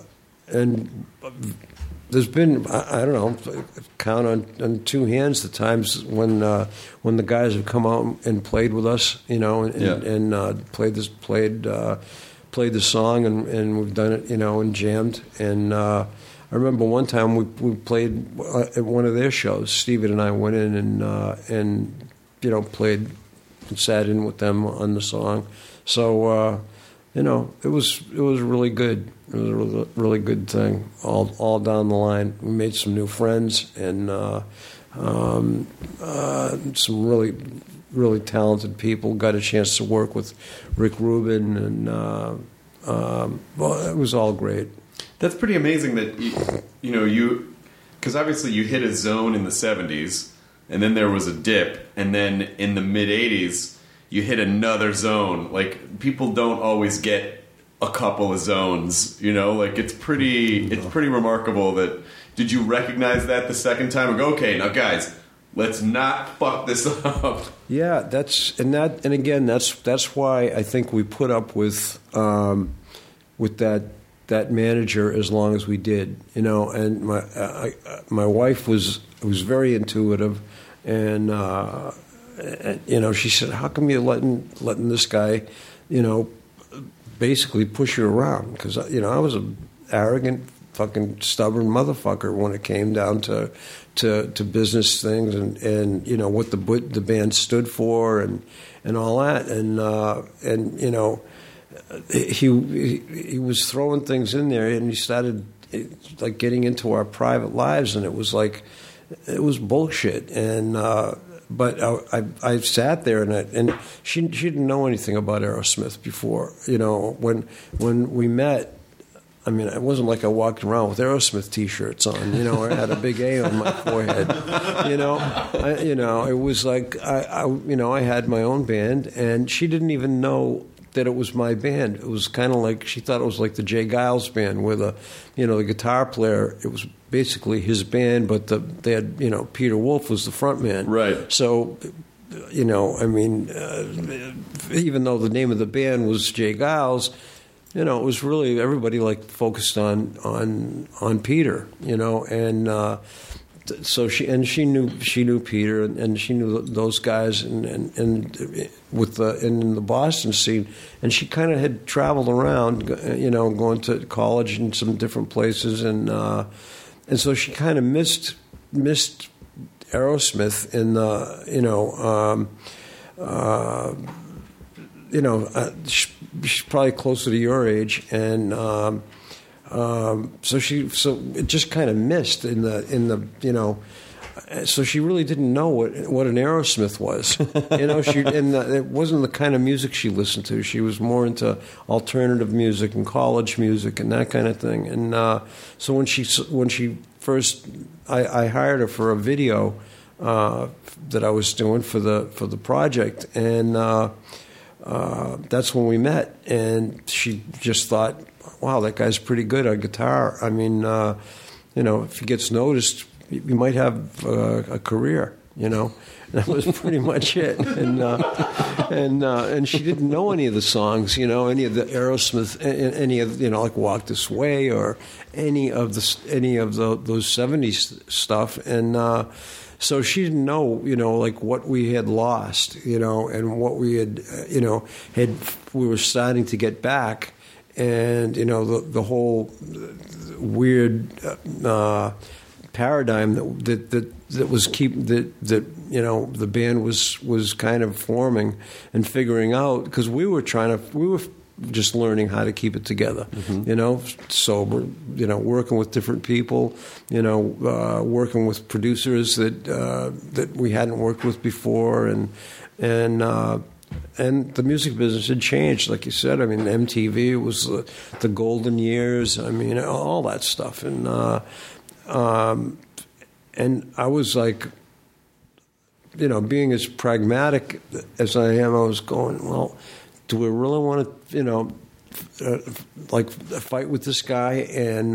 there's been, I don't know, count on two hands the times when the guys have come out and played with us, you know, and played the song, and we've done it, you know, and jammed. And I remember one time we played at one of their shows. Steven and I went in and you know, played and sat in with them on the song. So you know, it was really good. It was a really good thing all down the line. We made some new friends and some really, really talented people. Got a chance to work with Rick Rubin, and well, it was all great. That's pretty amazing that you because obviously you hit a zone in the 70s, and then there was a dip, and then in the mid 80s you hit another zone. Like, people don't always get a couple of zones, you know? Like, it's pretty remarkable that... Did you recognize that the second time and go, okay, now guys, let's not fuck this up? Yeah, that's why I think we put up with that manager as long as we did, you know. And my wife was very intuitive, and you know, she said, "How come you're letting this guy, you know, basically push you around?" Because, you know, I was an arrogant, fucking stubborn motherfucker when it came down to business things and you know what the band stood for and all that, and you know, he was throwing things in there, and he started like getting into our private lives, and it was bullshit. And but I sat there, and she didn't know anything about Aerosmith before. You know, when we met, I mean, it wasn't like I walked around with Aerosmith T-shirts on. You know, I had a big A on my forehead. You know, it was like I had my own band, and she didn't even know that it was my band. It was kind of like she thought it was like the Jay Giles band, where the guitar player, it was basically his band, but they had, you know, Peter Wolf was the front man. Right. So, you know, I mean, even though the name of the band was Jay Giles, you know, it was really everybody like focused on Peter, you know, and so she knew Peter, and she knew those guys, and in the Boston scene, and she kind of had traveled around, you know, going to college in some different places, and so she kind of missed Aerosmith in the, she's probably closer to your age, and so it just kind of missed in the you know. So she really didn't know what an Aerosmith was, you know. It wasn't the kind of music she listened to. She was more into alternative music and college music and that kind of thing. And so when she first, I hired her for a video that I was doing for the project, and that's when we met. And she just thought, wow, that guy's pretty good on guitar. I mean, you know, if he gets noticed, you might have a career, you know. And that was pretty much it. And she didn't know any of the songs, you know, any of the Aerosmith, any of, you know, like Walk This Way or any of those 70s stuff. And so she didn't know, you know, like what we had lost, you know, and what we had, you know, we were starting to get back. And, you know, the whole weird paradigm that was that you know, the band was kind of forming and figuring out, because we were just learning how to keep it together. You know, sober. You know, working with different people. You know, working with producers that we hadn't worked with before, and the music business had changed, like you said. I mean, MTV was the golden years. I mean, all that stuff, and I was like, you know, being as pragmatic as I am, I was going, well, do we really want to, you know, like fight with this guy and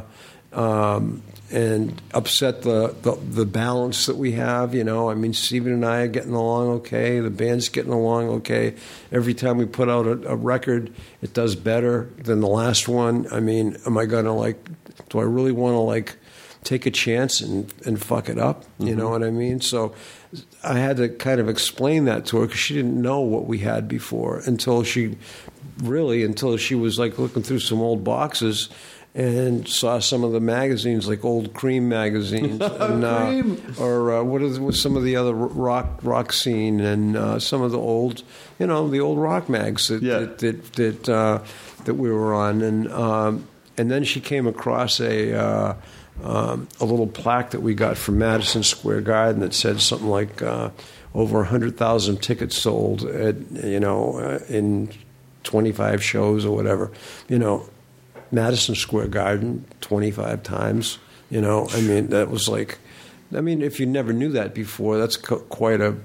upset the balance that we have? You know, I mean, Steven and I are getting along okay. The band's getting along okay. Every time we put out a record, it does better than the last one. I mean, am I going to, like, do I really want to, like, take a chance and fuck it up? You know what I mean? So I had to kind of explain that to her because she didn't know what we had before until she was like looking through some old boxes and saw some of the magazines, like old Cream magazines, and, or what are some of the other rock scene, and some of the old, you know, the old rock mags that we were on, and then she came across a little plaque that we got from Madison Square Garden that said something like over 100,000 tickets sold at, you know, in 25 shows or whatever. You know, Madison Square Garden 25 times. You know, I mean, that was like, I mean, if you never knew that before, that's quite a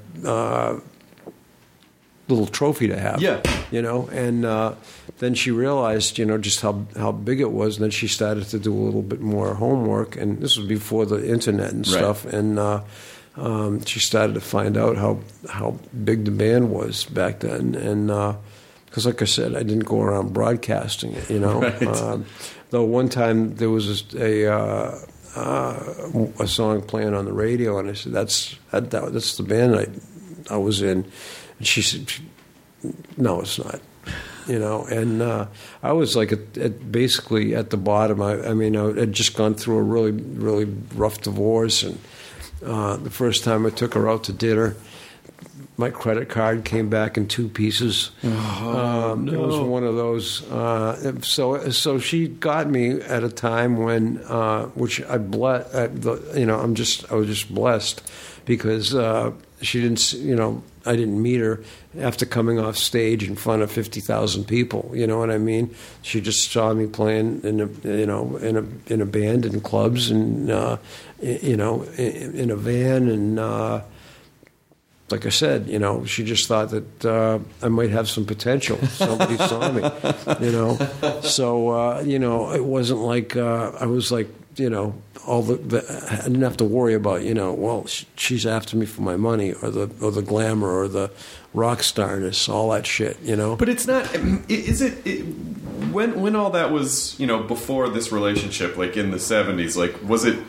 little trophy to have. Yeah. You know, and then she realized, you know, just how big it was, and then she started to do a little bit more homework, and this was before the internet and stuff, and she started to find out how big the band was back then, and because, like I said, I didn't go around broadcasting it, you know. Though one time there was a song playing on the radio, and I said, that's the band I was in. And she said, no, it's not. You know, and I was like basically at the bottom. I mean, I had just gone through a really, really rough divorce, and the first time I took her out to dinner, my credit card came back in 2 pieces. No. It was one of those. So she got me at a time when, which I was just blessed because she didn't, you know, I didn't meet her after coming off stage in front of 50,000 people. You know what I mean? She just saw me playing in a band in clubs and you know, in a van, and like I said, you know, she just thought that I might have some potential. Somebody saw me, you know. So you know, it wasn't like I was like, you know, all I didn't have to worry about, you know, well, she's after me for my money or the glamour or the rock starness, all that shit, you know. But it's not. Is it when all that was, you know, before this relationship, like in the 70s, like was it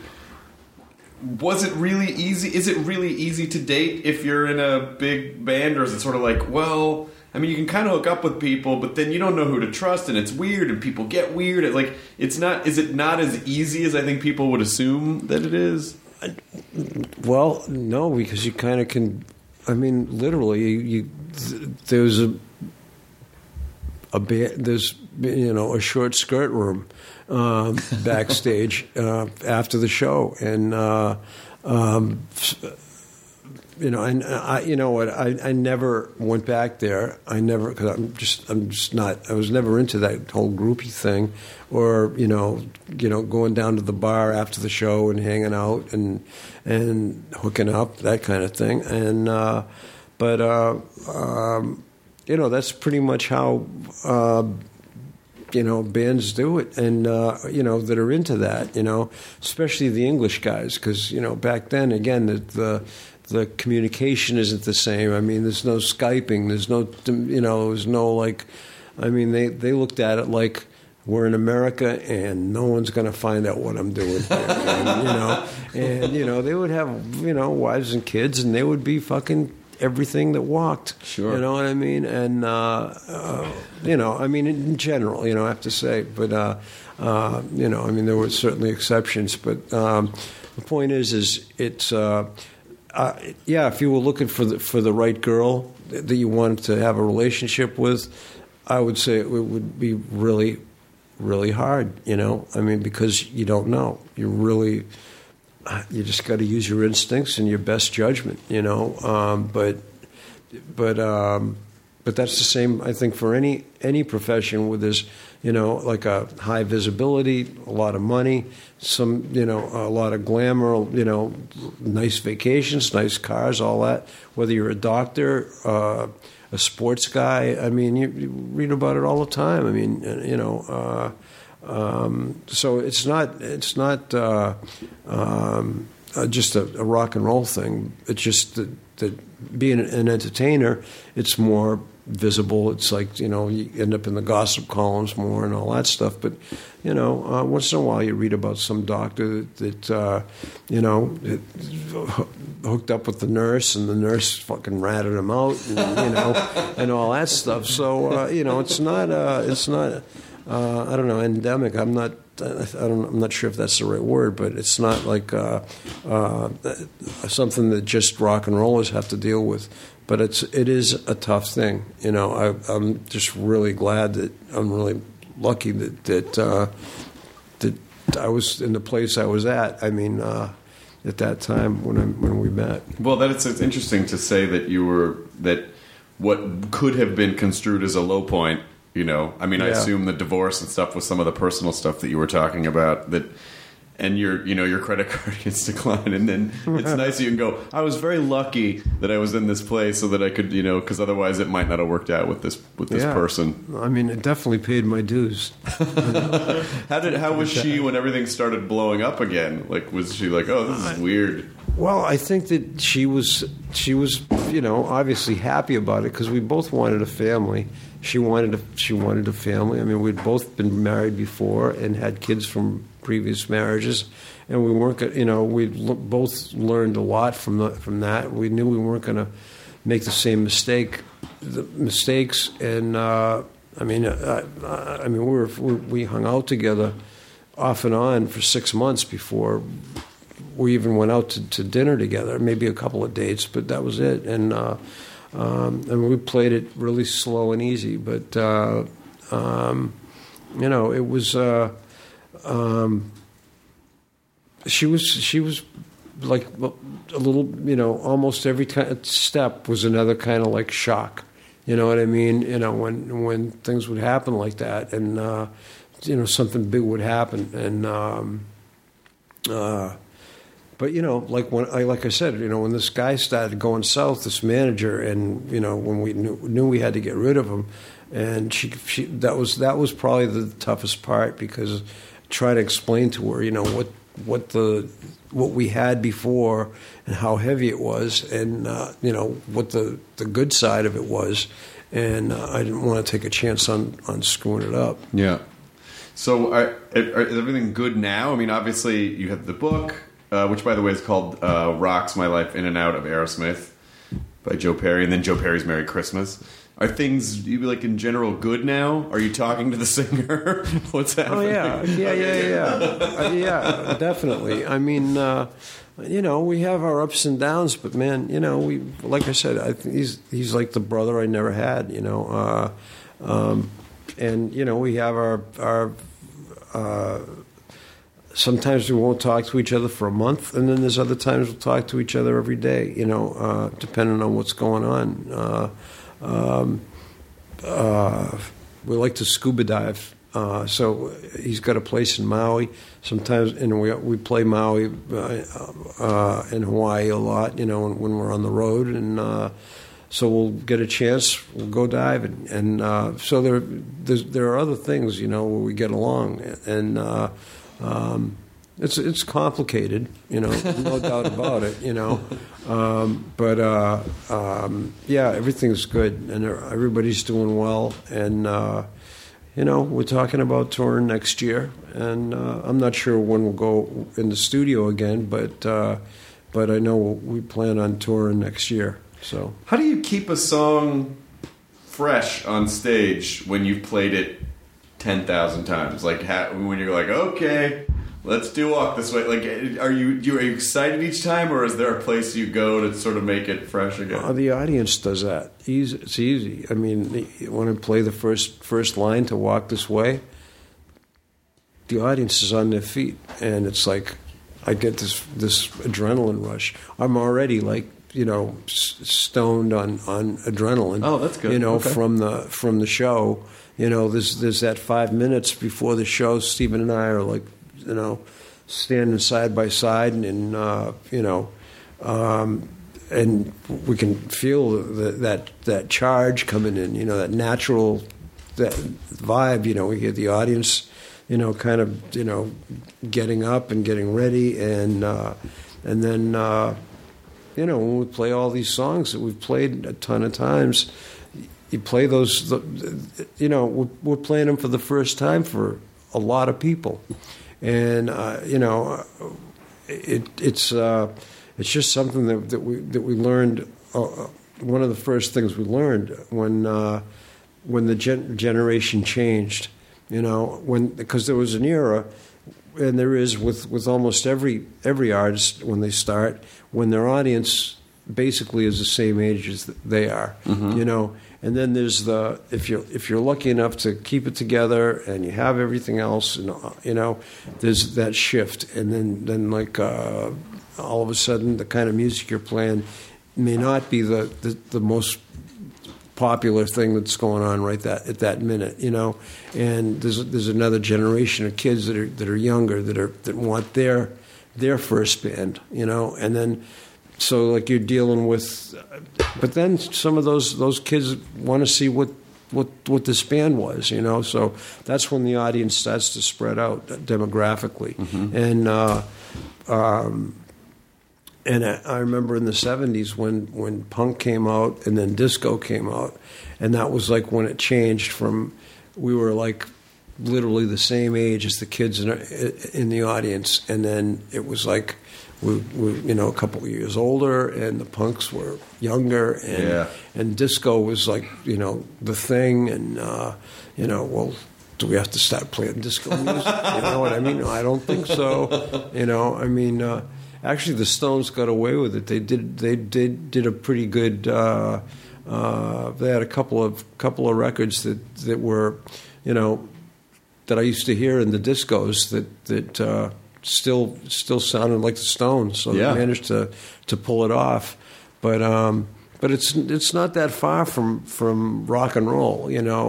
really easy? Is it really easy to date if you're in a big band, or is it sort of like, well, I mean, you can kind of hook up with people, but then you don't know who to trust, and it's weird, and people get weird. Like, it's not. Is it not as easy as I think people would assume that it is? Well, no, because you kind of can. I mean, literally, there's a there's, you know, a short skirt room backstage after the show, and you know, and you know what, I never went back there. I never, because I'm just not. I was never into that whole groupie thing, or you know, going down to the bar after the show and hanging out and hooking up, that kind of thing. And you know, that's pretty much how you know, bands do it, and you know, that are into that. You know, especially the English guys, because you know, back then, again, the communication isn't the same. I mean, there's no Skyping. There's no, you know, there's no, like, I mean, they looked at it like, we're in America and no one's going to find out what I'm doing here. And, you know, they would have, you know, wives and kids, and they would be fucking everything that walked. Sure. You know what I mean? And, you know, I mean, in general, you know, I have to say. But, you know, I mean, there were certainly exceptions. But the point is it's... yeah, if you were looking for the right girl that you wanted to have a relationship with, I would say it would be really, really hard. I mean, because you don't know. You just got to use your instincts and your best judgment. But that's the same, I think, for any profession where there's, like a high visibility, a lot of money, a lot of glamour, nice vacations, nice cars, all that. Whether you're a doctor, a sports guy, I mean, you read about it all the time. I mean, so it's not just a rock and roll thing. It's just that being an entertainer, it's more visible. It's like, you end up in the gossip columns more and all that stuff. But, once in a while you read about some doctor that hooked up with the nurse and the nurse fucking ratted him out and, and all that stuff. So, it's not I don't know, endemic. I'm not sure if that's the right word, but it's not like something that just rock and rollers have to deal with. But it is a tough thing. I'm just really glad that I'm really lucky that I was in the place I was at. I mean, at that time when we met. Well, it's interesting to say that what could have been construed as a low point. I mean, I assume the divorce and stuff was some of the personal stuff that you were talking about and your credit card gets declined, and then it's nice you can go, I was very lucky that I was in this place so that I could, because otherwise it might not have worked out with this person. I mean, it definitely paid my dues. How was she when everything started blowing up again? Like, was she like, oh, this is weird? Well, I think that she was obviously happy about it because we both wanted a family. She wanted a family. I mean, we'd both been married before and had kids from previous marriages, and we weren't. We both learned a lot from that. We knew we weren't going to make the same mistakes. And we hung out together off and on for 6 months before we even went out to dinner together. Maybe a couple of dates, but that was it. And we played it really slow and easy, but it was. She was like a little, almost every step was another kind of like shock. You know what I mean? When things would happen like that, and something big would happen, and but like I said, when this guy started going south, this manager, and when we knew we had to get rid of him, and she that was probably the toughest part, because try to explain to her, what we had before and how heavy it was, and what the good side of it was, and I didn't want to take a chance on screwing it up. Yeah. So is everything good now? I mean, obviously you have the book, which by the way is called "Rocks My Life In and Out of Aerosmith" by Joe Perry, and then Joe Perry's "Merry Christmas." Are things, like, in general good now? Are you talking to the singer? What's happening? Oh, yeah, definitely. I mean, we have our ups and downs, but man, we, like I said, I think he's like the brother I never had, and we have our sometimes we won't talk to each other for a month, and then there's other times we'll talk to each other every day, depending on what's going on. We like to scuba dive, so he's got a place in Maui. Sometimes, and we play Maui in Hawaii a lot, when we're on the road, and so we'll get a chance, we'll go dive, and so there are other things, where we get along, and it's complicated, no doubt about it, but everything's good, and everybody's doing well, and we're talking about touring next year, and I'm not sure when we'll go in the studio again, but I know we plan on touring next year. So how do you keep a song fresh on stage when you've played it 10,000 times? Like when you're like, okay, Let's do Walk This Way. Like, are you excited each time, or is there a place you go to sort of make it fresh again? The audience does that. It's easy. I mean, when I play the first line to Walk This Way, the audience is on their feet, and it's like I get this adrenaline rush. I'm already like, stoned on adrenaline. Oh, that's good. Okay. from the show. There's that 5 minutes before the show. Stephen and I are like, standing side by side, and and we can feel that charge coming in. That natural that vibe. We hear the audience, kind of getting up and getting ready, and then when we play all these songs that we've played a ton of times, you play those. We're playing them for the first time for a lot of people. And it's just something that we learned. One of the first things we learned when the generation changed, because there was an era, and there is with almost every artist when they start, when their audience basically is the same age as they are, And then there's if you're lucky enough to keep it together and you have everything else, and there's that shift, and then like all of a sudden the kind of music you're playing may not be the most popular thing that's going on right at that minute, And there's another generation of kids that are younger that want their first band, and then. So like you're dealing with, but then some of those kids want to see what this band was, So that's when the audience starts to spread out demographically, and I remember in the 70s when punk came out and then disco came out, and that was like when it changed from we were like literally the same age as the kids in the audience, and then it was like. We a couple of years older, and the punks were younger, and disco was like the thing, and well, do we have to start playing disco music? You know what I mean? No, I don't think so. Actually, the Stones got away with it. They did a pretty good. They had a couple of records that were, that I used to hear in the discos that. Still sounded like the Stones, so they managed to pull it off. But it's not that far from rock and roll,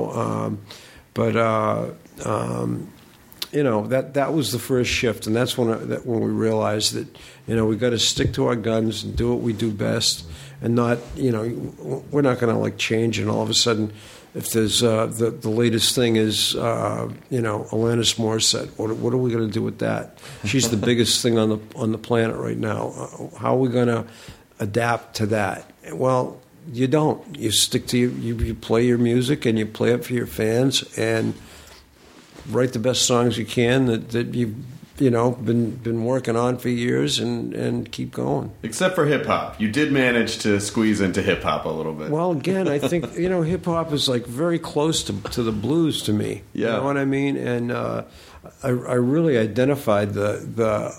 that was the first shift, and that's when we realized that we got to stick to our guns and do what we do best, and not we're not going to like change, and all of a sudden. If there's the latest thing is Alanis Morissette, what are we going to do with that? She's the biggest thing on the planet right now. How are we going to adapt to that? Well, you don't. You stick to you play your music and you play it for your fans and write the best songs you can that you've been working on for years and keep going. Except for hip hop, you did manage to squeeze into hip hop a little bit. Well, again, I think hip hop is like very close to the blues to me. Yeah. You know what I mean? And I really identified the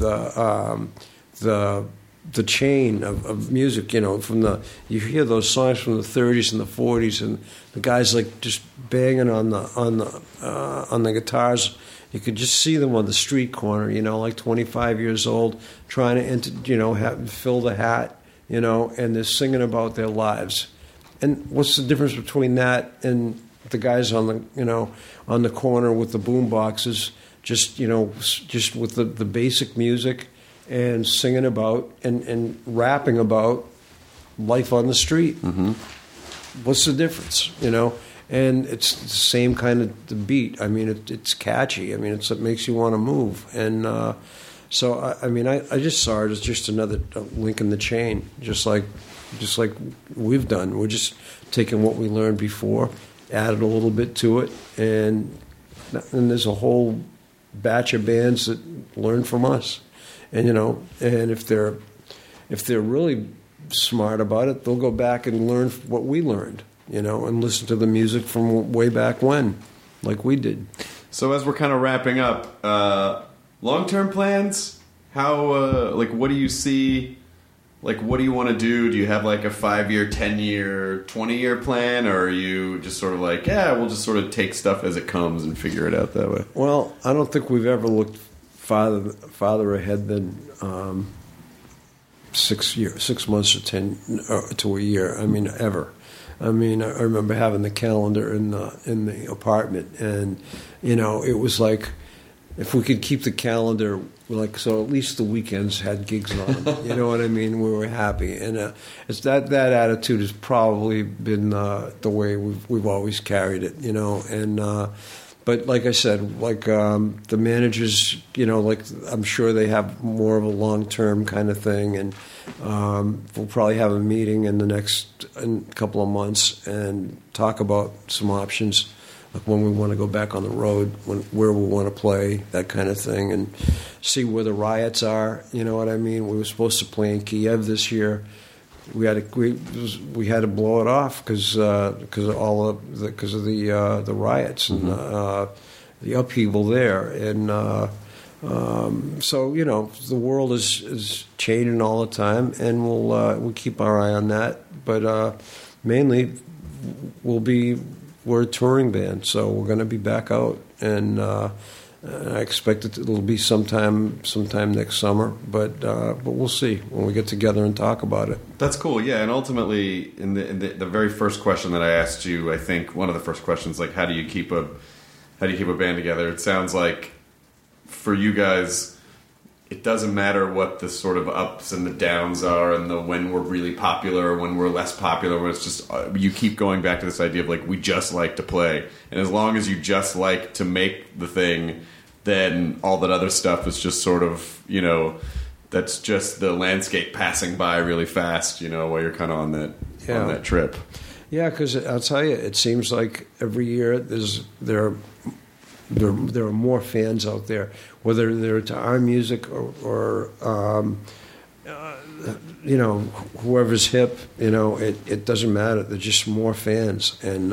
chain of music. From you hear those songs from the 30s and the 40s, and the guys like just banging on the guitars. You could just see them on the street corner, like 25 years old, trying to enter, fill the hat, and they're singing about their lives. And what's the difference between that and the guys on the corner with the boom boxes, just with the basic music and singing about and rapping about life on the street? Mm-hmm. What's the difference, And it's the same kind of the beat. I mean, it's catchy. I mean, it makes you want to move. And so, I just saw it as just another link in the chain, just like we've done. We're just taking what we learned before, added a little bit to it, and there's a whole batch of bands that learn from us. And and if they're really smart about it, they'll go back and learn what we learned. And listen to the music from way back when, like we did. So as we're kind of wrapping up, long-term plans? How what do you see? Like, what do you want to do? Do you have like a 5-year, 10-year, 20-year plan, or are you just sort of like, we'll just sort of take stuff as it comes and figure it out that way? Well, I don't think we've ever looked farther ahead than 6 months to a year. I mean, ever. I mean, I remember having the calendar in the apartment, and it was like, if we could keep the calendar so at least the weekends had gigs on them. You know what I mean? We were happy, and it's that attitude has probably been the way we've always carried it. And but like I said, the managers, I'm sure they have more of a long-term kind of thing, and we'll probably have a meeting in a couple of months and talk about some options, like when we want to go back on the road, where we want to play, that kind of thing, and see where the riots are. You know what I mean? We were supposed to play in Kiev this year. We had to blow it off because of the riots and the upheaval there, and so the world is changing all the time, and we'll keep our eye on that. But mainly, we're a touring band, so we're going to be back out, and I expect it'll be sometime next summer, but we'll see when we get together and talk about it. That's cool, yeah. And ultimately, in the very first question that I asked you, I think one of the first questions, like, how do you keep a band together? It sounds like for you guys, it doesn't matter what the sort of ups and the downs are, and when we're really popular or when we're less popular. Where it's just you keep going back to this idea of like, we just like to play, and as long as you just like to make the thing, then all that other stuff is just sort of that's just the landscape passing by really fast. While you're kind of on that trip. Yeah, because I'll tell you, it seems like every year there are more fans out there, whether they're to our music or whoever's hip. It doesn't matter. They're just more fans, and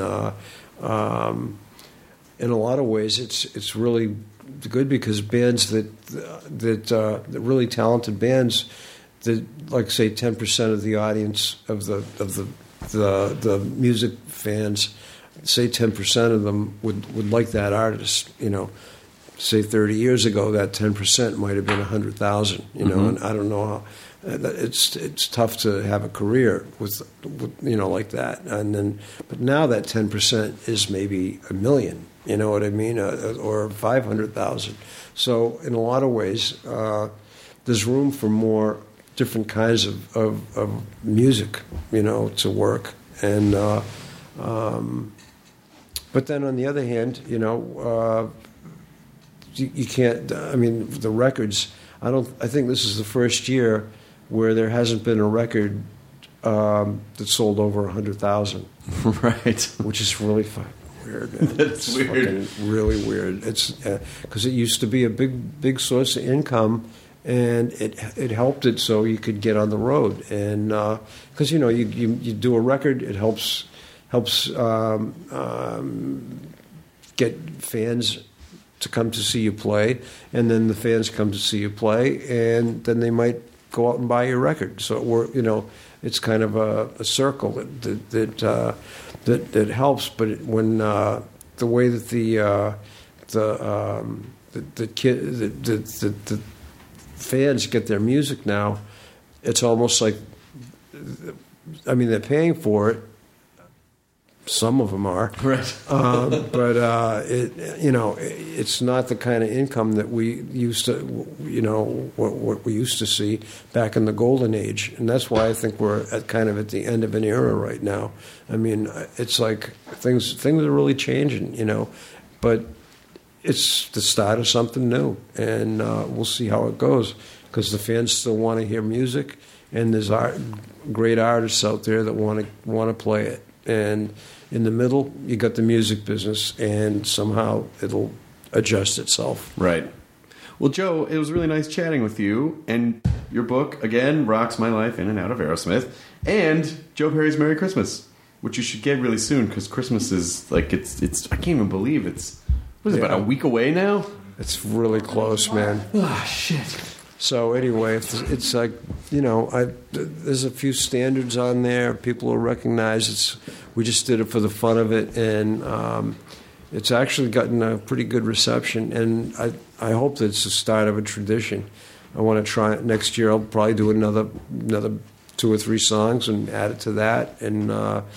in a lot of ways, it's really good, because bands that really talented bands that, like, say 10% of the audience of the music fans, say 10% of them would like that artist. Say 30 years ago, that 10% might have been 100,000. And I don't know how. It's tough to have a career with like that, but now that 10% is maybe 1 million. You know what I mean, or 500,000. So in a lot of ways, there's room for more different kinds of music, to work. And but then on the other hand, you can't. I mean, the records. I think this is the first year where there hasn't been a record that sold over 100,000. Right. Which is really weird. Man. That's weird. Really weird. It's because it used to be a big source of income, and it helped it so you could get on the road. And because you do a record, it helps get fans to come to see you play, and then the fans come to see you play, and then they might go out and buy your record. So it's kind of a circle that helps. But when the way that the fans get their music now, it's almost like, I mean, they're paying for it. Some of them are, right? But it's not the kind of income that we used to, what we used to see back in the golden age, and that's why I think we're at the end of an era right now. I mean, it's like things are really changing, but it's the start of something new, and we'll see how it goes, because the fans still want to hear music, and there's great artists out there that want to play it. And in the middle, you got the music business, and somehow it'll adjust itself. Right. Well, Joe, it was really nice chatting with you. And your book, again, rocks my life in and out of Aerosmith. And Joe Perry's Merry Christmas, which you should get really soon, because Christmas is like, it's I can't even believe it's, about a week away now? It's really close, man. Oh, shit. So anyway, it's like, there's a few standards on there. People will recognize we just did it for the fun of it, and it's actually gotten a pretty good reception. And I hope that it's the start of a tradition. I want to try it next year. I'll probably do another 2 or 3 songs and add it to that, and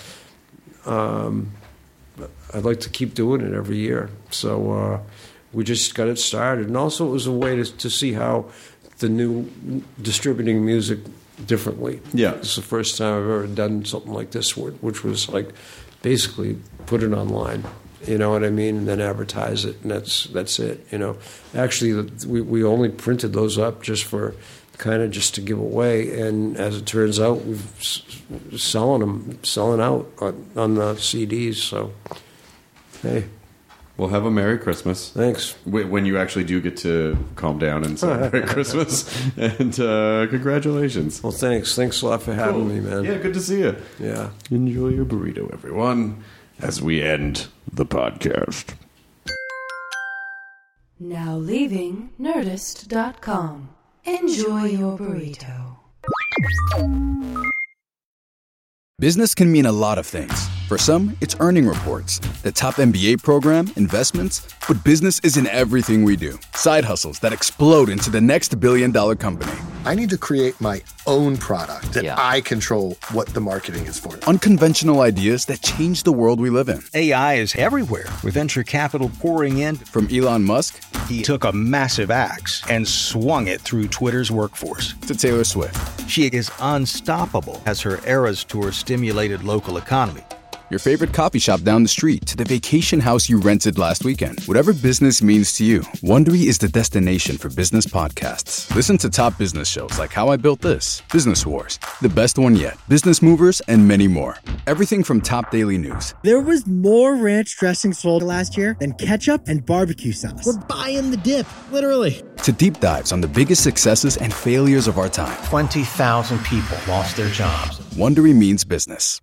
I'd like to keep doing it every year. So we just got it started, and also it was a way to see how the new distributing music differently. Yeah. It's the first time I've ever done something like this, which was like basically put it online, you know what I mean, and then advertise it, and that's it, you know. Actually, we only printed those up just to give away, and as it turns out, we've selling out on the CDs, so hey. Well, have a Merry Christmas. Thanks. When you actually do get to calm down and celebrate Christmas. And congratulations. Well, thanks. Thanks a lot for having me, man. Yeah, good to see you. Yeah. Enjoy your burrito, everyone, as we end the podcast. Now leaving Nerdist.com. Enjoy your burrito. Business can mean a lot of things. For some, it's earning reports, the top MBA program, investments, but business isn't everything we do. Side hustles that explode into the next billion-dollar company. I need to create my own product that I control what the marketing is for. Unconventional ideas that change the world we live in. AI is everywhere, with venture capital pouring in. From Elon Musk, he took a massive axe and swung it through Twitter's workforce. To Taylor Swift. She is unstoppable as her Eras Tour stimulated local economy. Your favorite coffee shop down the street to the vacation house you rented last weekend. Whatever business means to you, Wondery is the destination for business podcasts. Listen to top business shows like How I Built This, Business Wars, The Best One Yet, Business Movers, and many more. Everything from top daily news. There was more ranch dressing sold last year than ketchup and barbecue sauce. We're buying the dip, literally. To deep dives on the biggest successes and failures of our time. 20,000 people lost their jobs. Wondery means business.